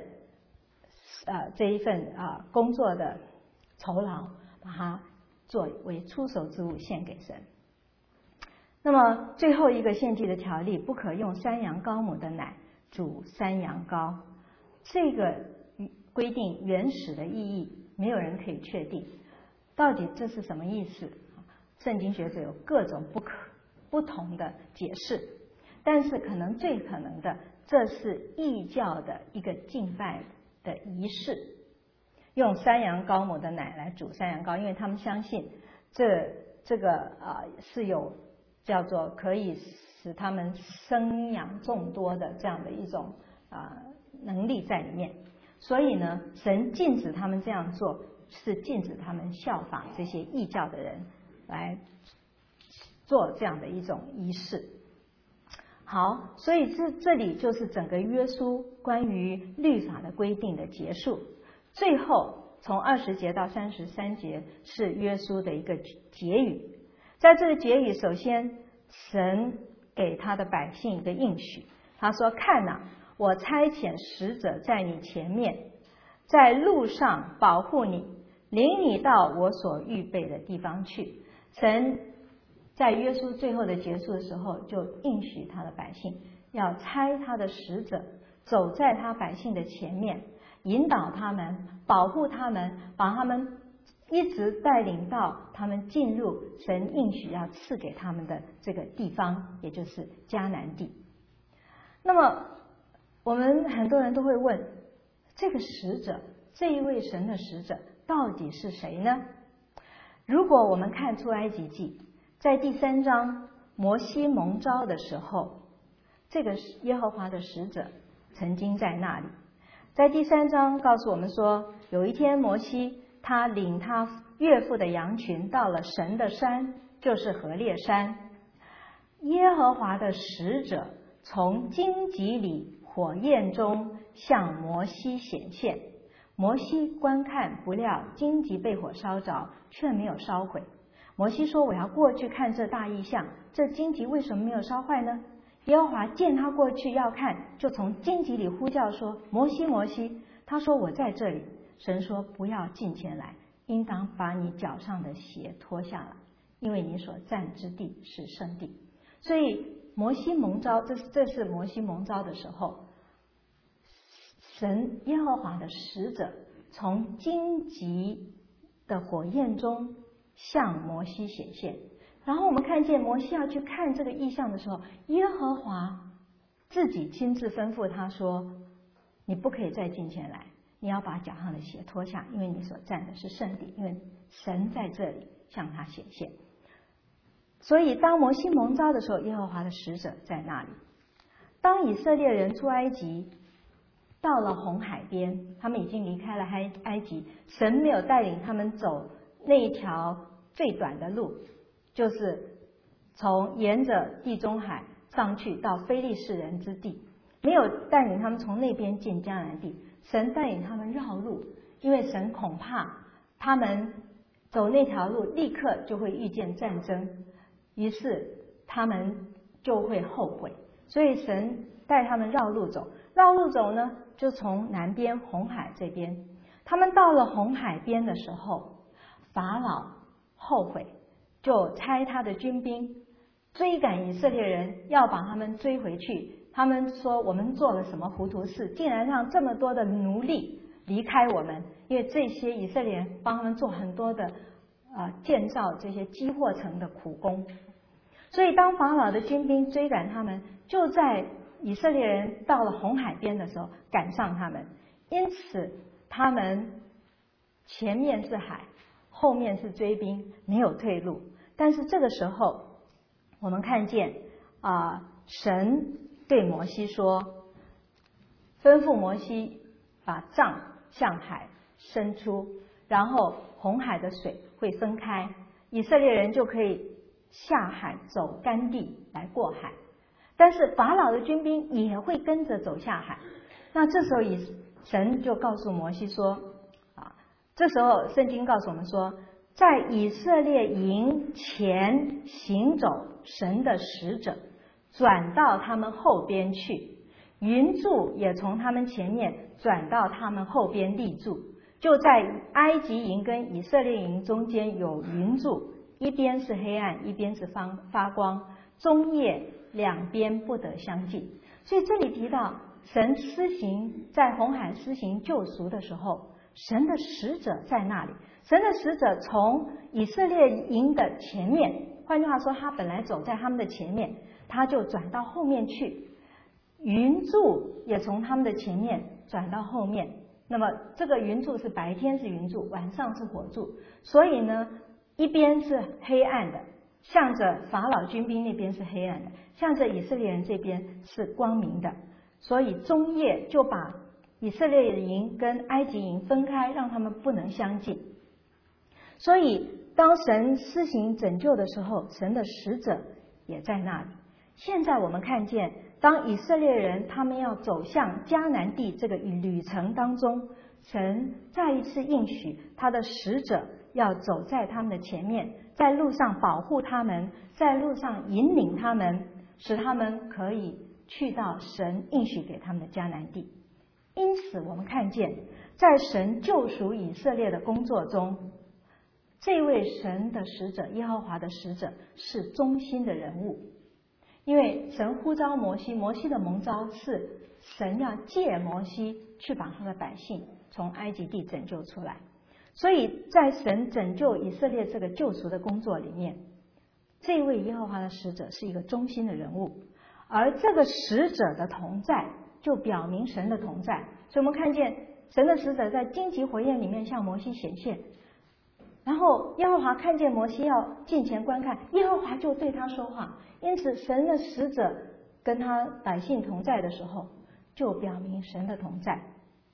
工作的酬劳，把它作为出手之物献给神。那么最后一个献祭的条例，不可用山羊羔母的奶煮山羊羔。这个规定原始的意义没有人可以确定，到底这是什么意思？圣经学者有各种不同的解释，但是最可能的，这是异教的一个敬拜的仪式，用山羊羔母的奶来煮山羊羔，因为他们相信这个是有叫做可以使他们生养众多的这样的一种能力在里面。所以呢，神禁止他们这样做，是禁止他们效仿这些异教的人来做这样的一种仪式。好，所以这里就是整个约书关于律法的规定的结束。最后从20节到33节是约书的一个结语。在这个结语，首先神给他的百姓一个应许，他说：看哪，我差遣使者在你前面，在路上保护你，领你到我所预备的地方去。神在约书最后的结束的时候，就应许他的百姓要差他的使者走在他百姓的前面，引导他们，保护他们，把他们一直带领到他们进入神应许要赐给他们的这个地方，也就是迦南地。那么我们很多人都会问，这个使者，这一位神的使者到底是谁呢？如果我们看出埃及记，在第3章摩西蒙召的时候，这个耶和华的使者曾经在那里。在第3章告诉我们说，有一天摩西他领他岳父的羊群到了神的山，就是何烈山。耶和华的使者从荆棘里火焰中向摩西显现，摩西观看，不料荆棘被火烧着，却没有烧毁。摩西说，我要过去看这大异象，这荆棘为什么没有烧坏呢？耶和华见他过去要看，就从荆棘里呼叫说，摩西摩西。他说，我在这里。神说，不要近前来，应当把你脚上的鞋脱下来，因为你所站之地是圣地。所以摩西蒙召，这是摩西蒙召的时候，神耶和华的使者从荆棘的火焰中向摩西显现。然后我们看见摩西要去看这个异象的时候，耶和华自己亲自吩咐他说，你不可以再近前来，你要把脚上的鞋脱下，因为你所站的是圣地，因为神在这里向他显现。所以当摩西蒙召的时候，耶和华的使者在那里。当以色列人出埃及到了红海边，他们已经离开了埃及，神没有带领他们走那一条最短的路，就是从沿着地中海上去到非利士人之地，没有带领他们从那边进迦南地。神带领他们绕路，因为神恐怕他们走那条路立刻就会遇见战争，于是他们就会后悔，所以神带他们绕路走。绕路走呢，就从南边红海这边。他们到了红海边的时候，法老后悔，就差他的军兵追赶以色列人，要把他们追回去。他们说，我们做了什么糊涂事，竟然让这么多的奴隶离开我们，因为这些以色列人帮他们做很多的建造这些积货城的苦工。所以当法老的军兵追赶他们，就在以色列人到了红海边的时候赶上他们，因此他们前面是海，后面是追兵，没有退路。但是这个时候我们看见神对摩西说，吩咐摩西把杖向海伸出，然后红海的水会分开，以色列人就可以下海走干地来过海。但是法老的军兵也会跟着走下海。那这时候神就告诉摩西说，这时候圣经告诉我们说，在以色列营前行走神的使者转到他们后边去，云柱也从他们前面转到他们后边立住，就在埃及营跟以色列营中间有云柱，一边是黑暗，一边是发光，中夜两边不得相近。所以这里提到神在红海施行救赎的时候，神的使者在那里，神的使者从以色列营的前面，换句话说，他本来走在他们的前面，他就转到后面去，云柱也从他们的前面转到后面。那么这个云柱是白天是云柱，晚上是火柱，所以呢，一边是黑暗的，向着法老军兵那边是黑暗的，向着以色列人这边是光明的。所以中夜就把以色列营跟埃及营分开，让他们不能相近。所以当神施行拯救的时候，神的使者也在那里。现在我们看见，当以色列人他们要走向迦南地这个旅程当中，神再一次应许他的使者要走在他们的前面，在路上保护他们，在路上引领他们，使他们可以去到神应许给他们的迦南地。因此我们看见，在神救赎以色列的工作中，这位神的使者，耶和华的使者是中心的人物。因为神呼召摩西，摩西的蒙召是神要借摩西去把他的百姓从埃及地拯救出来。 所以在神拯救以色列这个救赎的工作里面，这位耶和华的使者是一个中心的人物，而这个使者的同在就表明神的同在。所以我们看见神的使者在荆棘火焰里面向摩西显现，然后耶和华看见摩西要近前观看，耶和华就对他说话。因此神的使者跟他百姓同在的时候，就表明神的同在。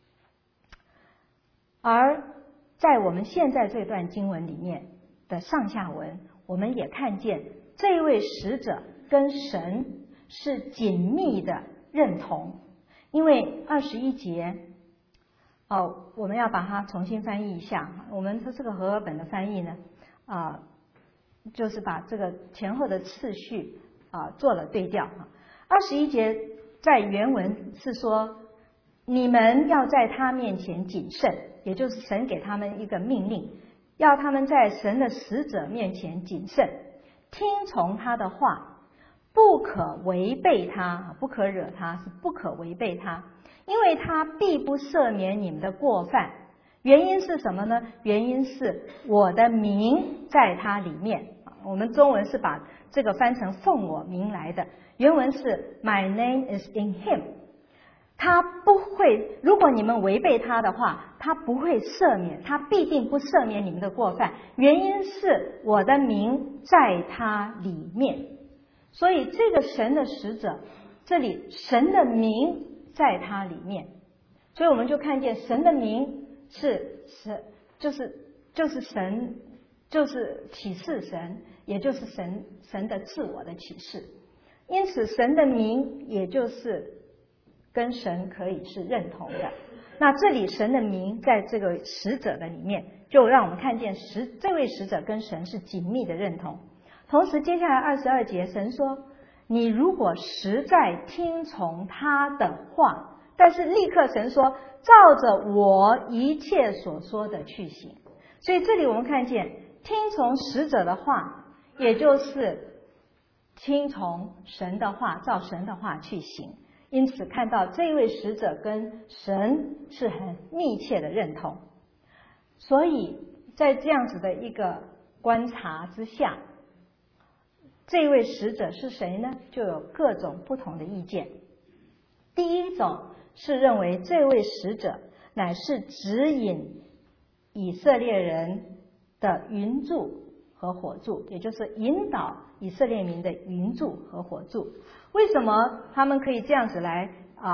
而在我们现在这段经文里面的上下文，我们也看见这位使者跟神是紧密的认同。因为21节我们要把它重新翻译一下。我们这个和合本的翻译呢就是把这个前后的次序做了对调。21节在原文是说，你们要在他面前谨慎，也就是神给他们一个命令，要他们在神的使者面前谨慎，听从他的话，不可违背他，不可惹他，是不可违背他，因为他必不赦免你们的过犯。原因是什么呢？原因是我的名在他里面。我们中文是把这个翻成奉我名来的，原文是 My name is in him。 他不会，如果你们违背他的话，他不会赦免，他必定不赦免你们的过犯，原因是我的名在他里面。所以这个神的使者，这里神的名在他里面，所以我们就看见神的名是神，就是神，就是启示神，也就是神的自我的启示。因此神的名也就是跟神可以是认同的。那这里神的名在这个使者的里面，就让我们看见这位使者跟神是紧密的认同。同时接下来22节神说，你如果实在听从他的话，但是立刻神说照着我一切所说的去行。所以这里我们看见听从使者的话，也就是听从神的话，照神的话去行。因此看到这位使者跟神是很密切的认同。所以在这样子的一个观察之下，这位使者是谁呢？就有各种不同的意见。第一种是认为这位使者乃是指引以色列人的云柱和火柱，也就是引导以色列民的云柱和火柱。为什么他们可以这样子来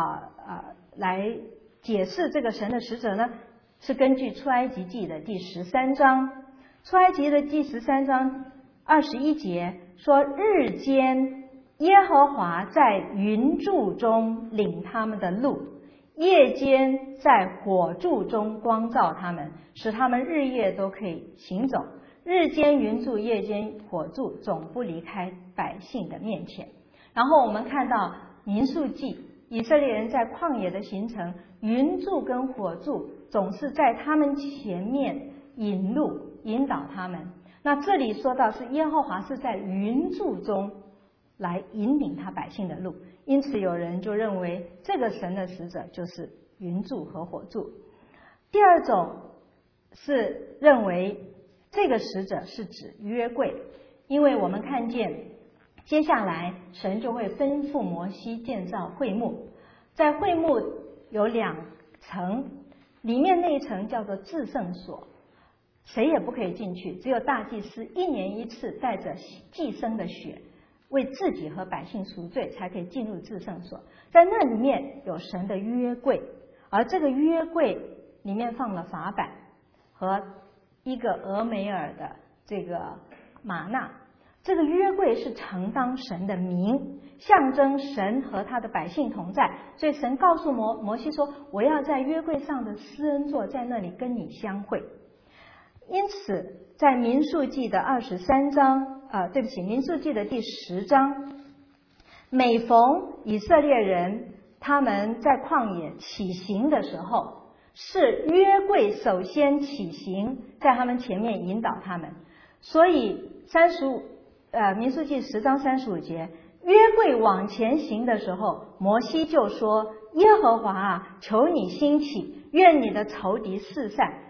解释这个神的使者呢？是根据出埃及记的第13章。出埃及的第13章21节说，日间耶和华在云柱中领他们的路，夜间在火柱中光照他们，使他们日夜都可以行走。日间云柱，夜间火柱，总不离开百姓的面前。然后我们看到民数记，以色列人在旷野的行程，云柱跟火柱总是在他们前面引路引导他们。那这里说到是耶和华是在云柱中来引领他百姓的路，因此有人就认为这个神的使者就是云柱和火柱。第二种是认为这个使者是指约柜，因为我们看见接下来神就会吩咐摩西建造会幕，在会幕有2层，里面那一层叫做至圣所，谁也不可以进去，只有大祭司1年1次带着祭牲的血为自己和百姓赎罪，才可以进入至圣所。在那里面有神的约柜，而这个约柜里面放了法版和一个俄梅尔的这个玛纳。这个约柜是承当神的名，象征神和他的百姓同在。所以神告诉摩西说，我要在约柜上的施恩座，在那里跟你相会。因此在民数记的23章民数记的第10章，每逢以色列人他们在旷野起行的时候，是约柜首先起行，在他们前面引导他们。所以民数记10章35节，约柜往前行的时候，摩西就说，耶和华啊，求你兴起，愿你的仇敌四散，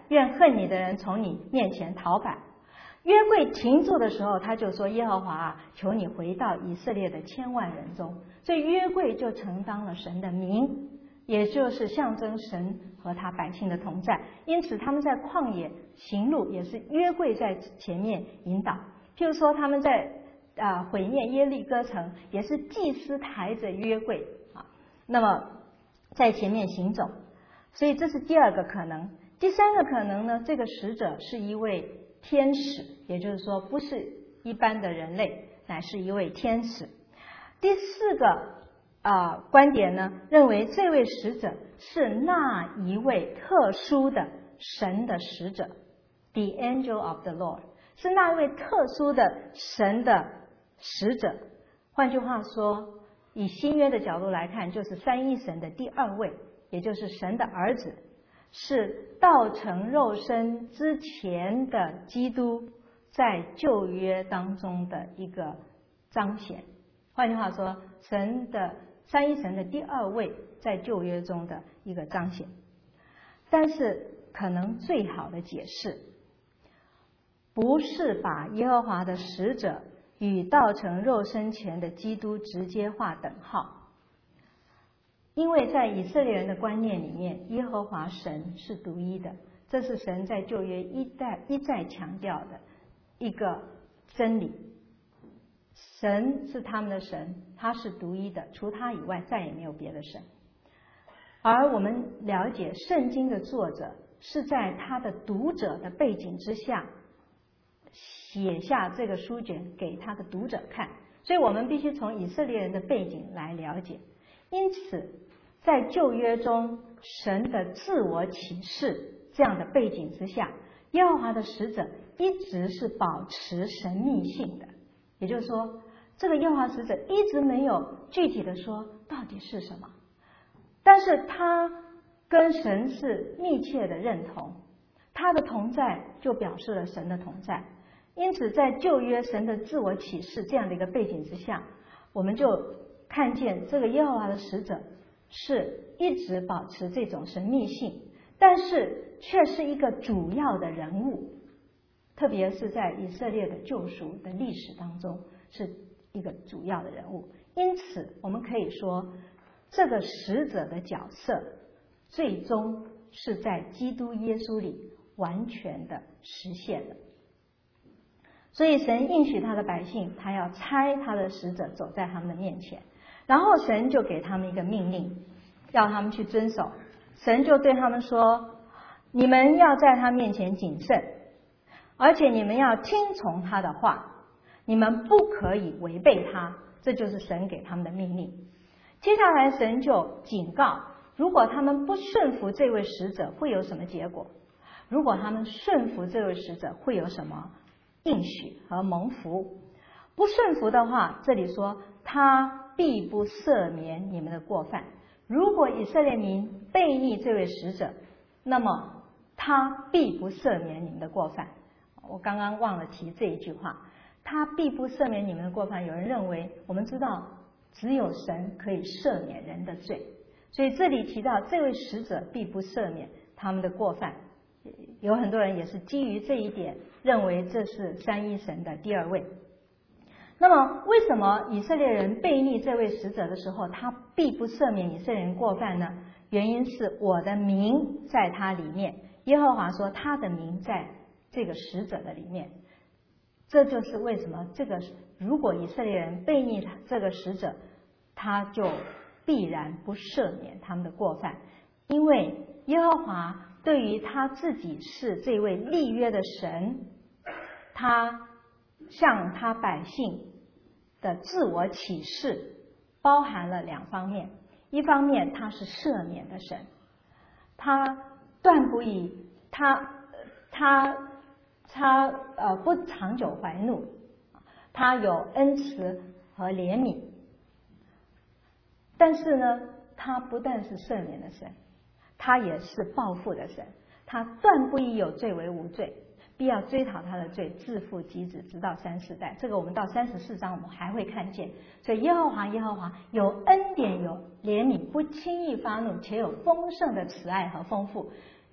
愿恨你的人从你面前逃跑。约柜停住的时候，他就说：耶和华啊，求你回到以色列的千万人中。所以约柜就承当了神的名，也就是象征神和他百姓的同在。因此他们在旷野行路，也是约柜在前面引导。譬如说他们在毁灭耶利哥城，也是祭司抬着约柜啊，那么在前面行走。所以这是第二个可能。第三个可能呢，这个使者是一位天使，也就是说不是一般的人类，乃是一位天使。第四个观点呢，认为这位使者是那一位特殊的神的使者 ，the angel of the Lord， 是那一位特殊的神的使者。换句话说，以新约的角度来看，就是三一神的第二位，也就是神的儿子，是道成肉身之前的基督在旧约当中的一个彰显。换句话说，三一神的第二位在旧约中的一个彰显。但是可能最好的解释，不是把耶和华的使者与道成肉身前的基督直接划等号。因为在以色列人的观念里面，耶和华神是独一的，这是神在旧约一再强调的一个真理。神是他们的神，他是独一的，除他以外再也没有别的神。而我们了解圣经的作者是在他的读者的背景之下写下这个书卷给他的读者看，所以我们必须从以色列人的背景来了解。因此在旧约中神的自我启示这样的背景之下，耶和华的使者一直是保持神秘性的。也就是说，这个耶和华使者一直没有具体的说到底是什么，但是他跟神是密切的认同，他的同在就表示了神的同在。因此在旧约神的自我启示这样的一个背景之下，我们就看见这个耶和华的使者是一直保持这种神秘性，但是却是一个主要的人物，特别是在以色列的救赎的历史当中是一个主要的人物。因此我们可以说，这个使者的角色最终是在基督耶稣里完全的实现了。所以神应许他的百姓，他要差他的使者走在他们的面前，然后神就给他们一个命令，要他们去遵守。神就对他们说，你们要在他面前谨慎，而且你们要听从他的话，你们不可以违背他。这就是神给他们的命令。接下来神就警告，如果他们不顺服这位使者会有什么结果，如果他们顺服这位使者会有什么应许和蒙福。不顺服的话，这里说他必不赦免你们的过犯。如果以色列民悖逆这位使者，那么他必不赦免你们的过犯。我刚刚忘了提这一句话，他必不赦免你们的过犯。有人认为，我们知道只有神可以赦免人的罪，所以这里提到这位使者必不赦免他们的过犯，有很多人也是基于这一点认为这是三一神的第二位。那么为什么以色列人悖逆这位使者的时候，他必不赦免以色列人过犯呢？原因是我的名在他里面，耶和华说他的名在这个使者的里面。这就是为什么如果以色列人悖逆这个使者，他就必然不赦免他们的过犯，因为耶和华对于他自己是这位立约的神，他向他百姓的自我启示包含了两方面。一方面他是赦免的神，他断不以不长久怀怒，他有恩慈和怜悯。但是呢，他不但是赦免的神，他也是报复的神。他断不以有罪为无罪，必要追讨他的罪，自父及子，直到3、4代。这个我们到34章我们还会看见。所以耶和华有恩典，有怜悯，不轻易发怒，且有丰盛的慈爱和丰富。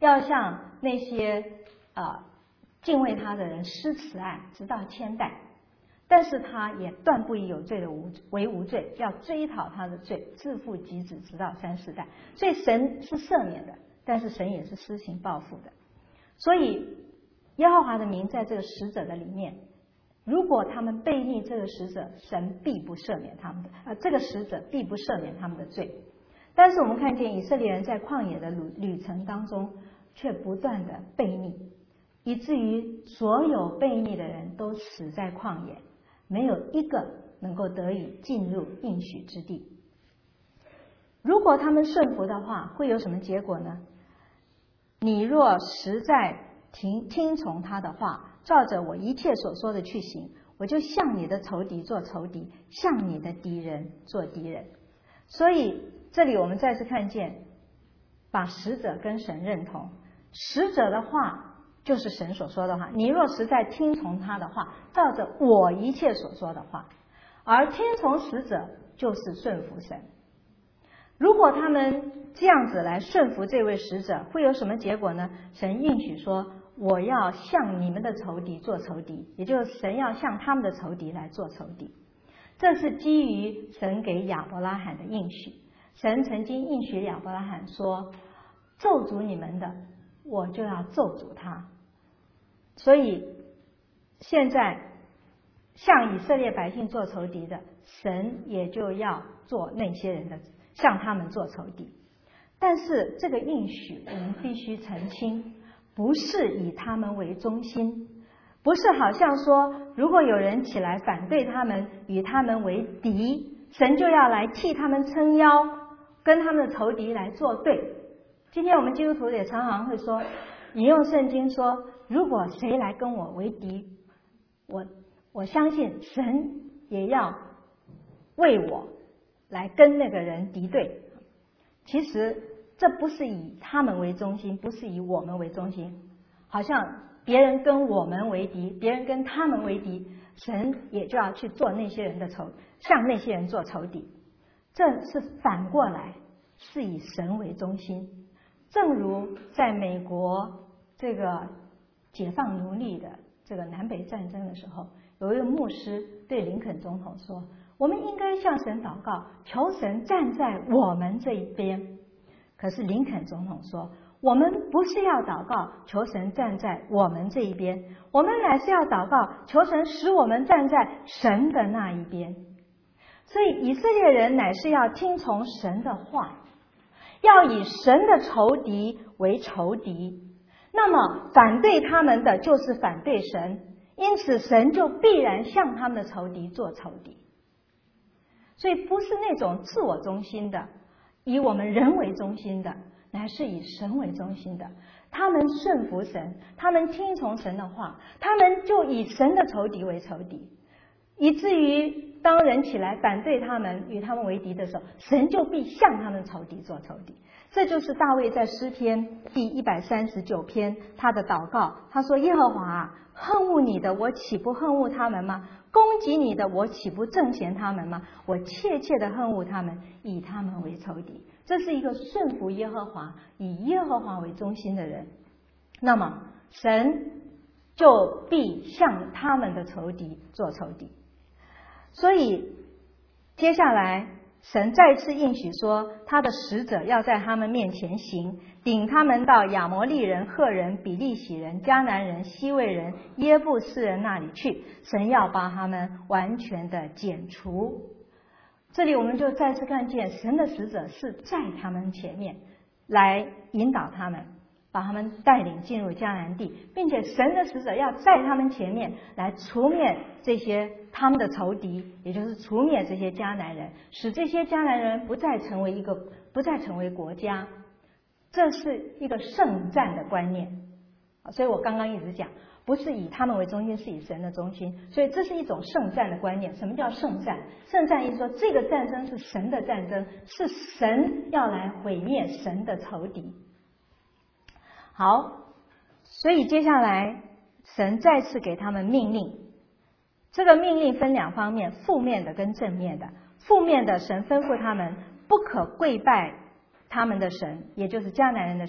要向那些敬畏他的人施慈爱，直到千代。但是他也断不以有罪的为无罪，要追讨他的罪，自负及子，直到3、4代。所以神是赦免的，但是神也是施行报复的。所以耶和华的名在这个使者的里面，如果他们悖逆这个使者，神必不赦免他们的这个使者必不赦免他们的罪。但是我们看见以色列人在旷野的旅程当中，却不断的悖逆，以至于所有悖逆的人都死在旷野，没有一个能够得以进入应许之地。如果他们顺服的话，会有什么结果呢？你若实在听从他的话，照着我一切所说的去行，我就向你的仇敌做仇敌，向你的敌人做敌人。所以这里我们再次看见，把使者跟神认同，使者的话就是神所说的话，你若实在听从他的话，照着我一切所说的话，而听从使者就是顺服神。如果他们这样子来顺服这位使者，会有什么结果呢？神应许说，我要向你们的仇敌做仇敌，也就是神要向他们的仇敌来做仇敌。这是基于神给亚伯拉罕的应许。神曾经应许亚伯拉罕说，咒诅你们的，我就要咒诅他。所以现在向以色列百姓做仇敌的，神也就要做那些人的，向他们做仇敌。但是这个应许我们必须澄清，不是以他们为中心，不是好像说如果有人起来反对他们，与他们为敌，神就要来替他们撑腰，跟他们的仇敌来作对。今天我们基督徒也常常会说，引用圣经说，如果谁来跟我为敌，我相信神也要为我来跟那个人敌对。其实这不是以他们为中心，不是以我们为中心，好像别人跟我们为敌，别人跟他们为敌，神也就要去做那些人的向那些人做仇敌。这是反过来，是以神为中心。正如在美国这个解放奴隶的这个南北战争的时候，有一位牧师对林肯总统说，我们应该向神祷告，求神站在我们这一边。可是林肯总统说，我们不是要祷告求神站在我们这一边，我们乃是要祷告求神使我们站在神的那一边。所以以色列人乃是要听从神的话，要以神的仇敌为仇敌，那么反对他们的就是反对神，因此神就必然向他们的仇敌做仇敌。所以不是那种自我中心的，以我们人为中心的，乃是以神为中心的。他们顺服神，他们听从神的话，他们就以神的仇敌为仇敌，以至于当人起来反对他们，与他们为敌的时候，神就必向他们仇敌做仇敌。这就是大卫在诗篇第139篇他的祷告，他说，耶和华啊，恨恶你的，我岂不恨恶他们吗？攻击你的，我岂不憎嫌他们吗？我切切的恨恶他们，以他们为仇敌。这是一个顺服耶和华，以耶和华为中心的人，那么神就必向他们的仇敌做仇敌。所以接下来神再次应许说，他的使者要在他们面前行，领他们到亚摩利人、赫人、比利洗人、迦南人、西魏人、耶布斯人那里去，神要把他们完全的剪除。这里我们就再次看见神的使者是在他们前面来引导他们，把他们带领进入迦南地，并且神的使者要在他们前面来除灭这些他们的仇敌，也就是除灭这些迦南人，使这些迦南人不再成为国家。这是一个圣战的观念，所以我刚刚一直讲，不是以他们为中心，是以神的中心。所以这是一种圣战的观念。什么叫圣战？圣战意思说，这个战争是神的战争，是神要来毁灭神的仇敌。好，所以接下来神再次给他们命令。这个命令分两方面，负面的跟正面的。负面的，神吩咐他们不可跪拜他们的神，也就是迦南人的神，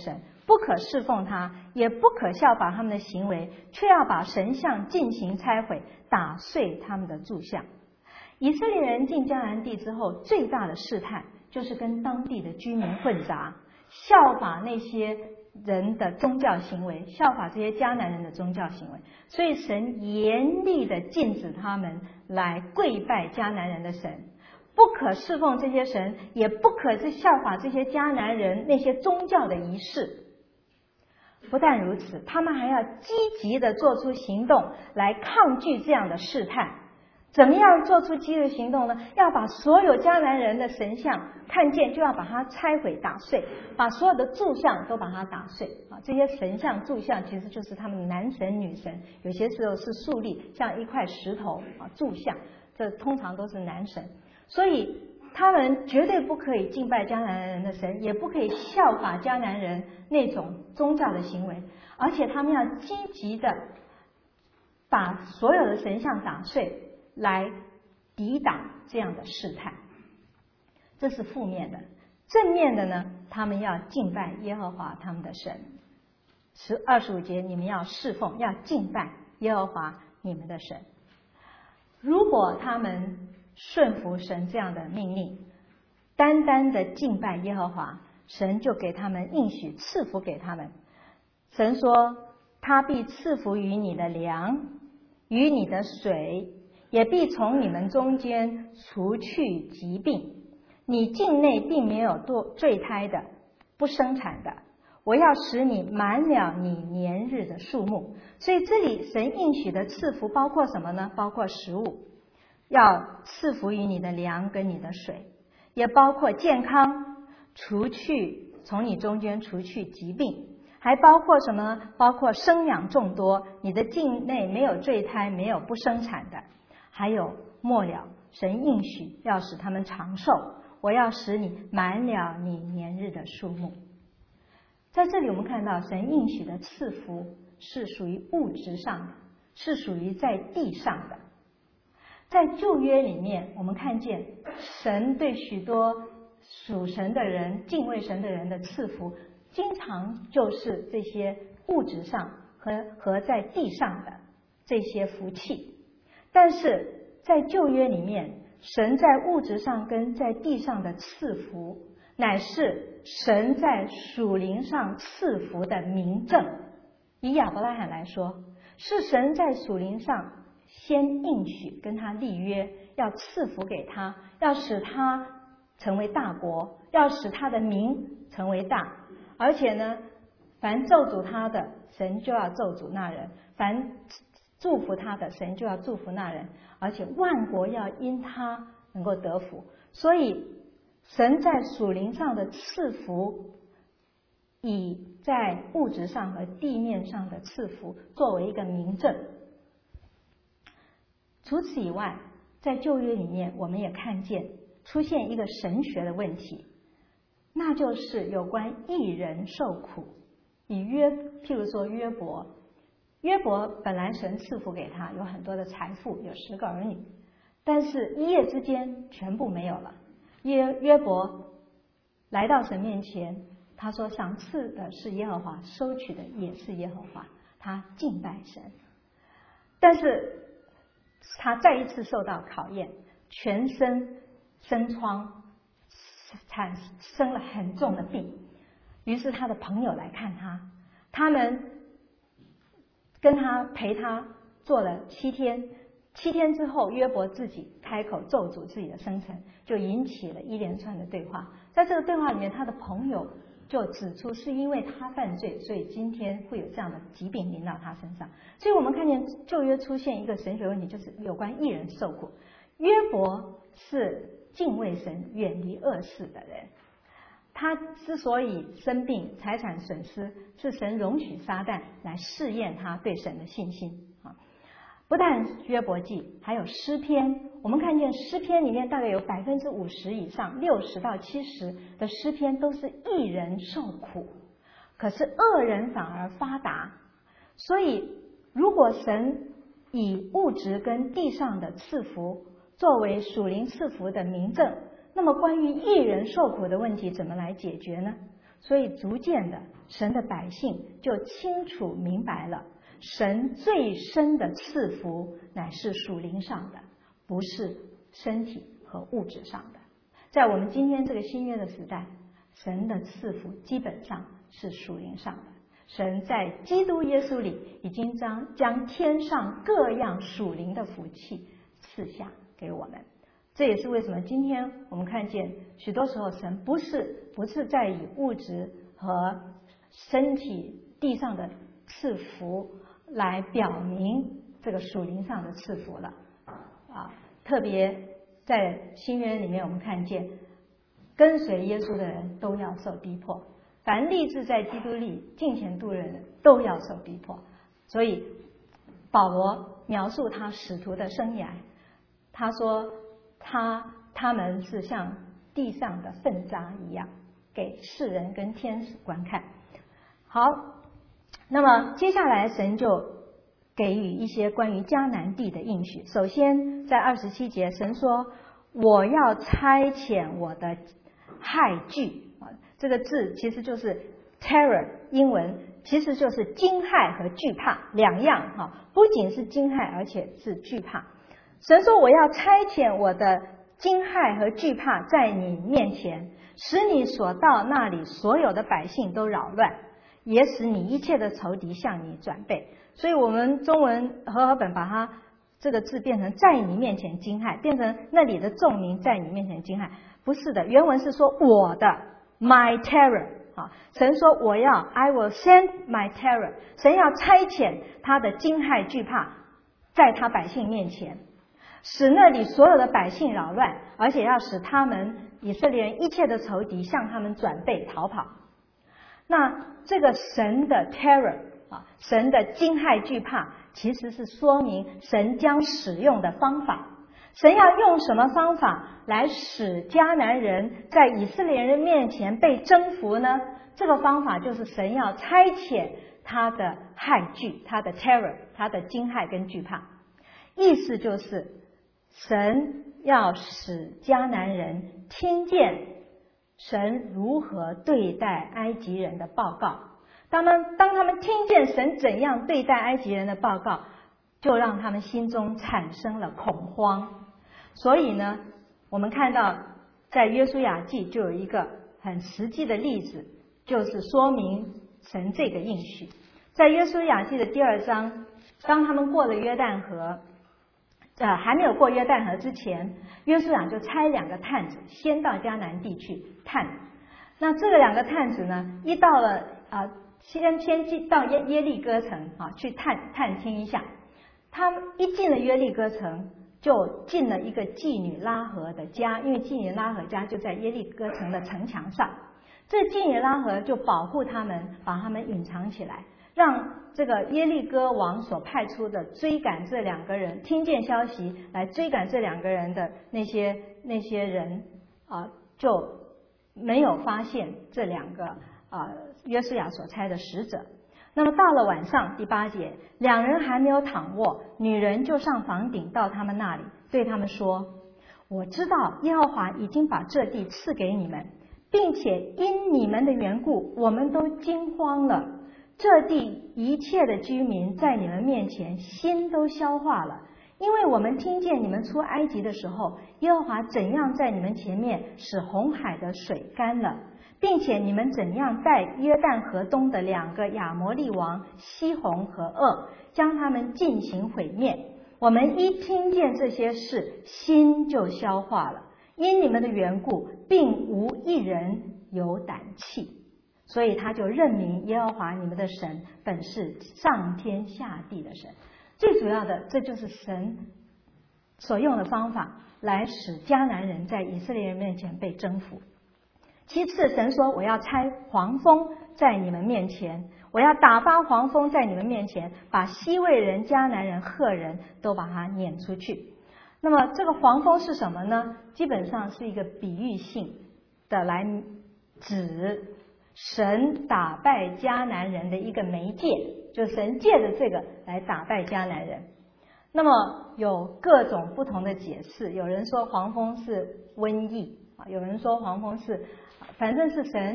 不可侍奉他，也不可效法他们的行为，却要把神像进行拆毁，打碎他们的柱像。以色列人进迦南地之后，最大的试探就是跟当地的居民混杂，效法那些人的宗教行为，效法这些迦南人的宗教行为。所以神严厉的禁止他们来跪拜迦南人的神，不可侍奉这些神，也不可是效法这些迦南人那些宗教的仪式。不但如此，他们还要积极的做出行动来抗拒这样的试探。怎么样做出积极的行动呢？要把所有迦南人的神像看见就要把它拆毁打碎，把所有的柱像都把它打碎啊！这些神像柱像其实就是他们的男神女神，有些时候是竖立像一块石头啊柱像，这通常都是男神。所以他们绝对不可以敬拜迦南人的神，也不可以效法迦南人那种宗教的行为，而且他们要积极的把所有的神像打碎，来抵挡这样的试探。这是负面的。正面的呢，他们要敬拜耶和华他们的神。25节，你们要侍奉，要敬拜耶和华你们的神。如果他们顺服神这样的命令，单单的敬拜耶和华，神就给他们应许赐福给他们。神说，他必赐福于你的粮，与你的水，也必从你们中间除去疾病。你境内并没有坠胎的，不生产的，我要使你满了你年日的数目。所以这里神应许的赐福包括什么呢？包括食物，要赐福于你的粮跟你的水，也包括健康，从你中间除去疾病，还包括什么呢？包括生养众多，你的境内没有坠胎，没有不生产的。还有末了，神应许要使他们长寿，我要使你满了你年日的数目。在这里我们看到神应许的赐福是属于物质上的，是属于在地上的。在旧约里面，我们看见神对许多属神的人、敬畏神的人的赐福，经常就是这些物质上和在地上的这些福气。但是在旧约里面，神在物质上跟在地上的赐福，乃是神在属灵上赐福的明证。以亚伯拉罕来说，是神在属灵上先应许跟他立约，要赐福给他，要使他成为大国，要使他的名成为大。而且呢，凡咒诅他的，神就要咒诅那人；凡祝福他的，神就要祝福那人。而且万国要因他能够得福。所以神在属灵上的赐福，以在物质上和地面上的赐福作为一个明证。除此以外，在旧约里面我们也看见出现一个神学的问题，那就是有关义人受苦。譬如说约伯本来神赐福给他有很多的财富，有10个儿女，但是一夜之间全部没有了。约伯来到神面前，他说赏赐的是耶和华，收取的也是耶和华，他敬拜神。但是他再一次受到考验，全身生疮，产生了很重的病。于是他的朋友来看他，他们陪他做了7天。7天之后，约伯自己开口咒诅自己的生辰，就引起了一连串的对话。在这个对话里面，他的朋友就指出是因为他犯罪，所以今天会有这样的疾病临到他身上。所以我们看见旧约出现一个神学问题，就是有关义人受苦。约伯是敬畏神、远离恶事的人，他之所以生病、财产损失，是神容许撒旦来试验他对神的信心啊。不但约伯记，还有诗篇。我们看见诗篇里面大概有50%以上，60到70%的诗篇都是义人受苦，可是恶人反而发达。所以如果神以物质跟地上的赐福作为属灵赐福的明证，那么关于义人受苦的问题怎么来解决呢？ 所以逐渐的，神的百姓就清楚明白了，神最深的赐福乃是属灵上的，不是身体和物质上的。在我们今天这个新约的时代，神的赐福基本上是属灵上的。神在基督耶稣里已经将天上各样属灵的福气赐下给我们。这也是为什么今天我们看见许多时候神不是在以物质和身体地上的赐福来表明这个属灵上的赐福了特别在新约里面，我们看见跟随耶稣的人都要受逼迫，凡立志在基督里敬虔度日的人都要受逼迫。所以保罗描述他使徒的生涯，他说他们是像地上的粪渣一样，给世人跟天使观看。好，那么接下来神就给予一些关于迦南地的应许。首先在27节，神说我要差遣我的害惧这个字其实就是 terror， 英文其实就是惊骇和惧怕两样不仅是惊骇，而且是惧怕。神说我要差遣我的惊骇和惧怕在你面前，使你所到那里所有的百姓都扰乱，也使你一切的仇敌向你转背。所以我们中文和合本把它这个字变成在你面前惊骇，变成那里的众民在你面前惊骇。不是的，原文是说我的 my terror神说我要 I will send my terror， 神要差遣他的惊骇惧怕在他百姓面前，使那里所有的百姓扰乱，而且要使他们以色列人一切的仇敌向他们转背逃跑。那这个神的 terror神的惊骇惧怕其实是说明神将使用的方法。神要用什么方法来使迦南人在以色列人面前被征服呢？这个方法就是神要差遣他的害惧，他的 terror， 他的惊骇跟惧怕。意思就是神要使迦南人听见神如何对待埃及人的报告。当他们听见神怎样对待埃及人的报告，就让他们心中产生了恐慌。所以呢，我们看到在约书亚记就有一个很实际的例子，就是说明神这个应许。在约书亚记的第2章，当他们过了约旦河还没有过约旦河之前，约书亚就差2个探子先到迦南地去探。那这个2个探子呢，一到了先到耶利哥城去探听一下。他们一进了约利哥城，就进了一个妓女拉合的家，因为妓女拉合家就在耶利哥城的城墙上。这妓女拉合就保护他们，把他们隐藏起来，让这个耶利哥王所派出的追赶这2个人，听见消息来追赶这2个人的那些人就没有发现这2个约书亚所差的使者。那么到了晚上第8节，2人还没有躺卧，女人就上房顶到他们那里，对他们说，我知道耶和华已经把这地赐给你们，并且因你们的缘故，我们都惊慌了。这地一切的居民在你们面前心都消化了，因为我们听见你们出埃及的时候，耶和华怎样在你们前面使红海的水干了，并且你们怎样在约旦河东的2个亚摩利王西宏和噩，将他们进行毁灭。我们一听见这些事，心就消化了，因你们的缘故，并无一人有胆气。所以他就认明耶和华你们的神本是上天下地的神。最主要的，这就是神所用的方法来使迦南人在以色列人面前被征服。其次，神说我要差黄蜂在你们面前，我要打发黄蜂在你们面前，把西魏人、迦南人、赫人都把它撵出去。那么这个黄蜂是什么呢？基本上是一个比喻性的来指神打败迦南人的一个媒介，就神借着这个来打败迦南人。那么有各种不同的解释，有人说黄蜂是瘟疫有人说黄蜂是反正是神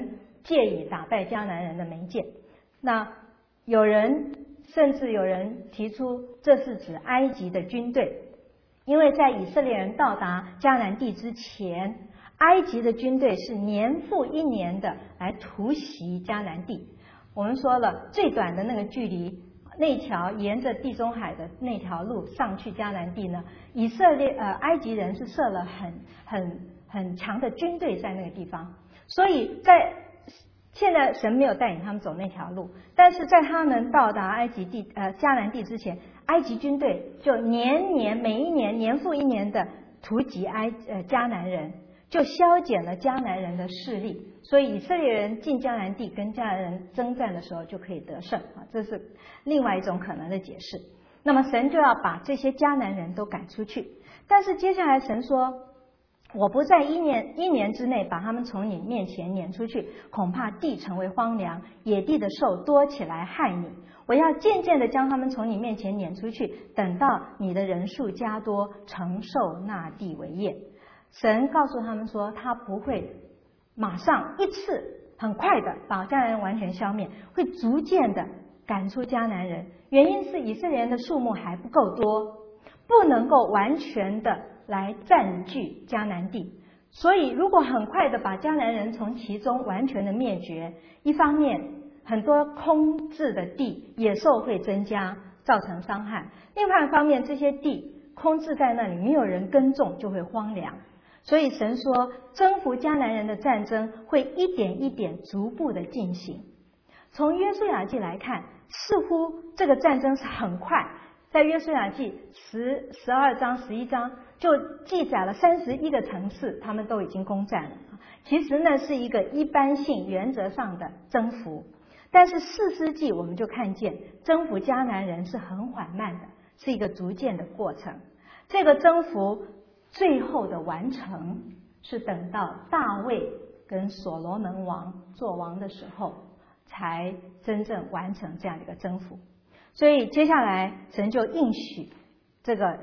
借以打败迦南人的媒介。那甚至有人提出，这是指埃及的军队，因为在以色列人到达迦南地之前，埃及的军队是年复一年的来突袭迦南地。我们说了，最短的那个距离，那条沿着地中海的那条路上去迦南地呢，埃及人是设了很强的军队在那个地方，所以现在神没有带领他们走那条路，但是在他们到达迦南地之前，埃及军队就每一年年复一年的突击迦南人，就削减了迦南人的势力，所以以色列人进迦南地跟迦南人征战的时候就可以得胜啊，这是另外一种可能的解释。那么神就要把这些迦南人都赶出去，但是接下来神说，我不在一年之内把他们从你面前撵出去，恐怕地成为荒凉，野地的兽多起来害你。我要渐渐的将他们从你面前撵出去，等到你的人数加多，承受那地为业。神告诉他们说，他不会马上一次很快的把迦南人完全消灭，会逐渐的赶出迦南人。原因是以色列人的数目还不够多，不能够完全的来占据迦南地，所以如果很快的把迦南人从其中完全的灭绝，一方面很多空置的地野兽会增加，造成伤害；另外一方面，这些地空置在那里，没有人耕种，就会荒凉。所以神说，征服迦南人的战争会一点一点逐步的进行。从约书亚记来看，似乎这个战争是很快，在约书亚记12章11章就记载了31个城市，他们都已经攻占了。其实呢是一个一般性原则上的征服，但是士师记我们就看见征服迦南人是很缓慢的，是一个逐渐的过程。这个征服最后的完成是等到大卫跟所罗门王做王的时候才真正完成这样的一个征服。所以接下来神就应许这个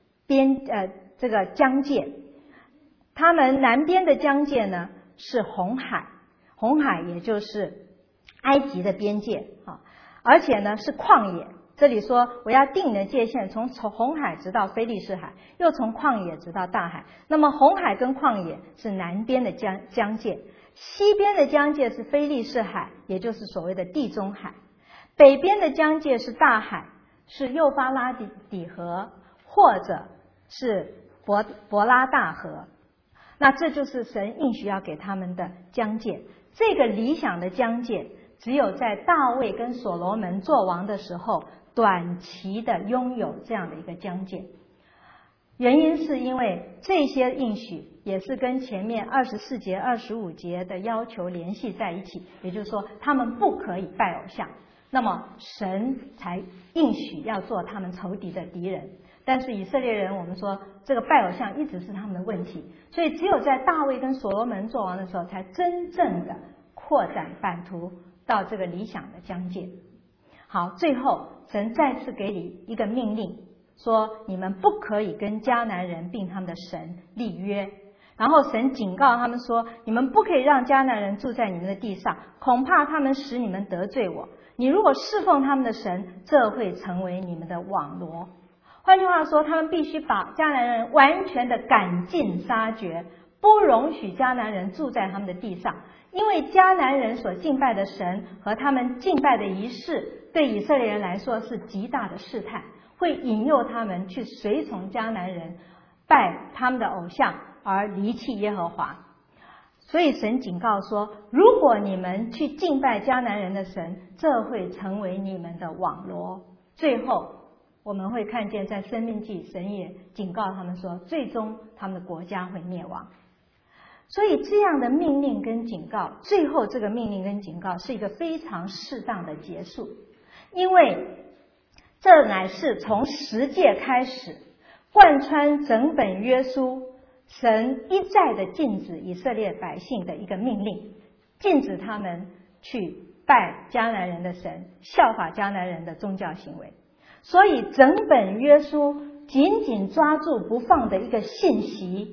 疆界，他们南边的疆界呢是红海，红海也就是埃及的边界啊，而且呢是旷野。这里说我要定你的界限，从红海直到非利士海，又从旷野直到大海。那么红海跟旷野是南边的疆界，西边的疆界是非利士海，也就是所谓的地中海。北边的疆界是大海，是幼发拉底河或者是伯拉大河。那这就是神应许要给他们的疆界。这个理想的疆界只有在大卫跟所罗门做王的时候短期的拥有这样的一个疆界。原因是因为这些应许也是跟前面24节25节的要求联系在一起，也就是说他们不可以拜偶像，那么神才应许要做他们仇敌的敌人。但是以色列人，我们说这个拜偶像一直是他们的问题，所以只有在大卫跟所罗门做王的时候，才真正的扩展版图到这个理想的疆界。好，最后神再次给你一个命令，说你们不可以跟迦南人并他们的神立约。然后神警告他们说，你们不可以让迦南人住在你们的地上，恐怕他们使你们得罪我。你如果侍奉他们的神，这会成为你们的网罗。换句话说，他们必须把迦南人完全的赶尽杀绝，不容许迦南人住在他们的地上。因为迦南人所敬拜的神和他们敬拜的仪式，对以色列人来说是极大的试探，会引诱他们去随从迦南人，拜他们的偶像而离弃耶和华。所以神警告说，如果你们去敬拜迦南人的神，这会成为你们的网罗。最后我们会看见在申命记，神也警告他们说，最终他们的国家会灭亡。所以这样的命令跟警告，最后这个命令跟警告是一个非常适当的结束，因为这乃是从十诫开始贯穿整本约书，神一再的禁止以色列百姓的一个命令，禁止他们去拜迦南人的神，效法迦南人的宗教行为。所以整本约书紧紧抓住不放的一个信息，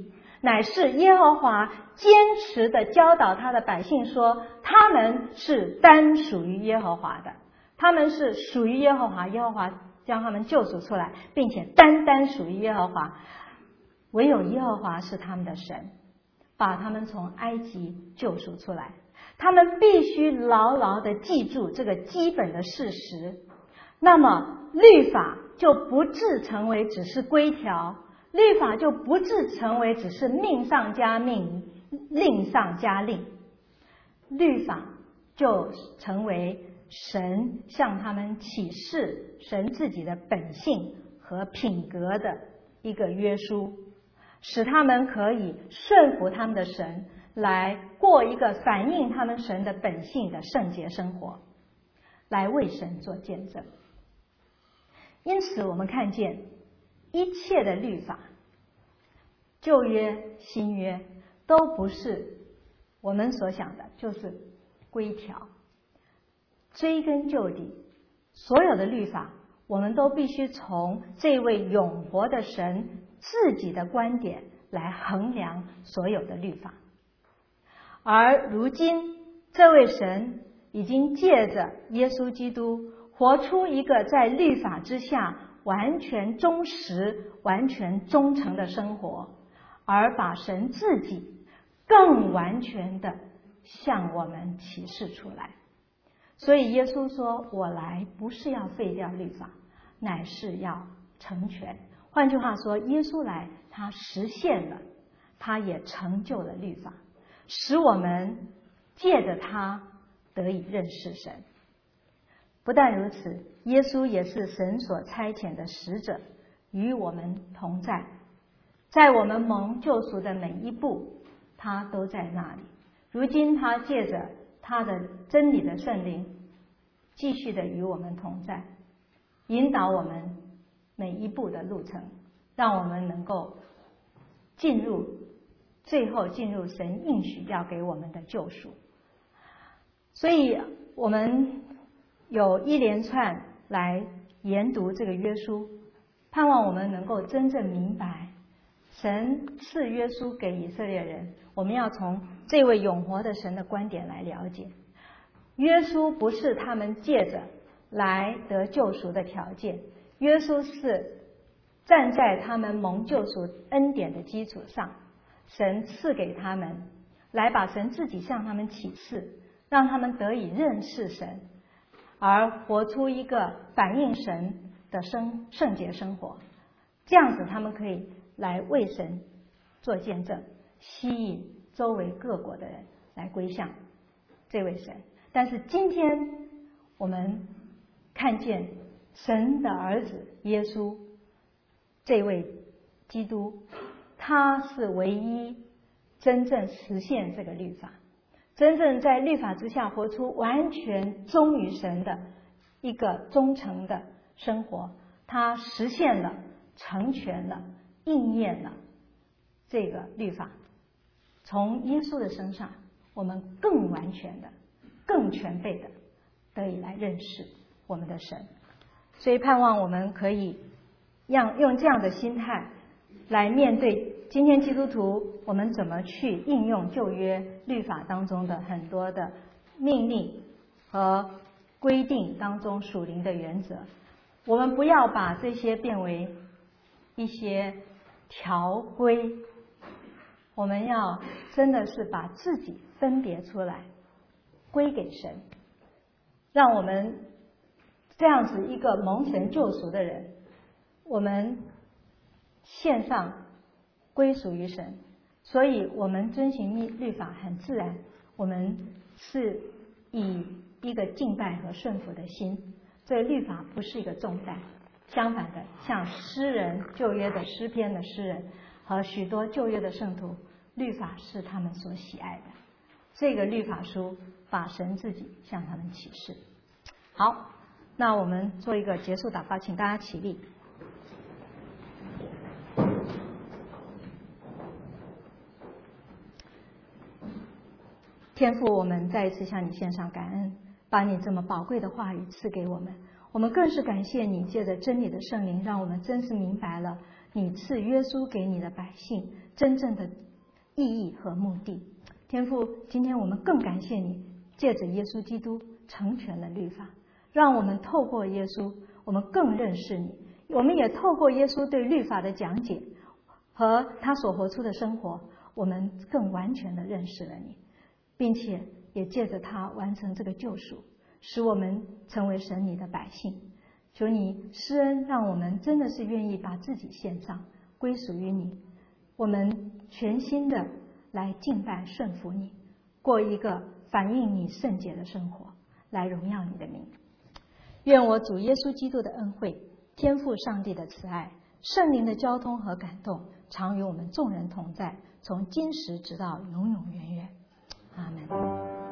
乃是耶和华坚持的教导他的百姓说，他们是单属于耶和华的，他们是属于耶和华，耶和华将他们救赎出来，并且单属于耶和华，唯有耶和华是他们的神，把他们从埃及救赎出来。他们必须牢牢地记住这个基本的事实，那么律法就不致成为只是规条，律法就不致成为只是命上加命，令上加令，律法就成为神向他们启示神自己的本性和品格的一个约束，使他们可以顺服他们的神，来过一个反映他们神的本性的圣洁生活，来为神做见证。因此我们看见一切的律法，旧约新约都不是我们所想的就是规条，追根究底，所有的律法我们都必须从这位永活的神自己的观点来衡量所有的律法。而如今这位神已经借着耶稣基督活出一个在律法之下完全忠实完全忠诚的生活，而把神自己更完全的向我们启示出来。所以耶稣说，我来不是要废掉律法，乃是要成全。换句话说，耶稣来他实现了，他也成就了律法，使我们借着他得以认识神。不但如此，耶稣也是神所差遣的使者，与我们同在，在我们蒙救赎的每一步，他都在那里。如今他借着他的真理的圣灵，继续的与我们同在，引导我们每一步的路程，让我们能够最后进入神应许要给我们的救赎。所以我们有一连串来研读这个约书，盼望我们能够真正明白神赐约书给以色列人，我们要从这位永活的神的观点来了解。约书不是他们借着来得救赎的条件，约书是站在他们蒙救赎恩典的基础上，神赐给他们，来把神自己向他们启示，让他们得以认识神，而活出一个反映神的圣洁生活。这样子他们可以来为神做见证，吸引周围各国的人来归向这位神。但是今天我们看见神的儿子耶稣这位基督，他是唯一真正实现这个律法，真正在律法之下活出完全忠于神的一个忠诚的生活。他实现了，成全了，应验了这个律法。从耶稣的身上，我们更完全的更全备的得以来认识我们的神。所以盼望我们可以用这样的心态来面对今天基督徒我们怎么去应用旧约律法当中的很多的命令和规定当中属灵的原则。我们不要把这些变为一些条规，我们要真的是把自己分别出来归给神，让我们这样子一个蒙神救赎的人，我们献上归属于神。所以我们遵行律法很自然，我们是以一个敬拜和顺服的心，这个律法不是一个重担。相反的，像诗人旧约的诗篇的诗人和许多旧约的圣徒，律法是他们所喜爱的。这个律法书把神自己向他们启示。好，那我们做一个结束祷告，请大家起立。天父，我们再一次向你献上感恩，把你这么宝贵的话语赐给我们。我们更是感谢你借着真理的圣灵，让我们真是明白了你赐约书给你的百姓真正的意义和目的。天父，今天我们更感谢你，借着耶稣基督成全了律法，让我们透过耶稣，我们更认识你。我们也透过耶稣对律法的讲解和他所活出的生活，我们更完全的认识了你，并且也借着他完成这个救赎，使我们成为神你的百姓。求你施恩，让我们真的是愿意把自己献上，归属于你，我们全心的来敬拜顺服你，过一个反映你圣洁的生活，来荣耀你的名。愿我主耶稣基督的恩惠，天父上帝的慈爱，圣灵的交通和感动，常与我们众人同在，从今时直到永永远远。阿们。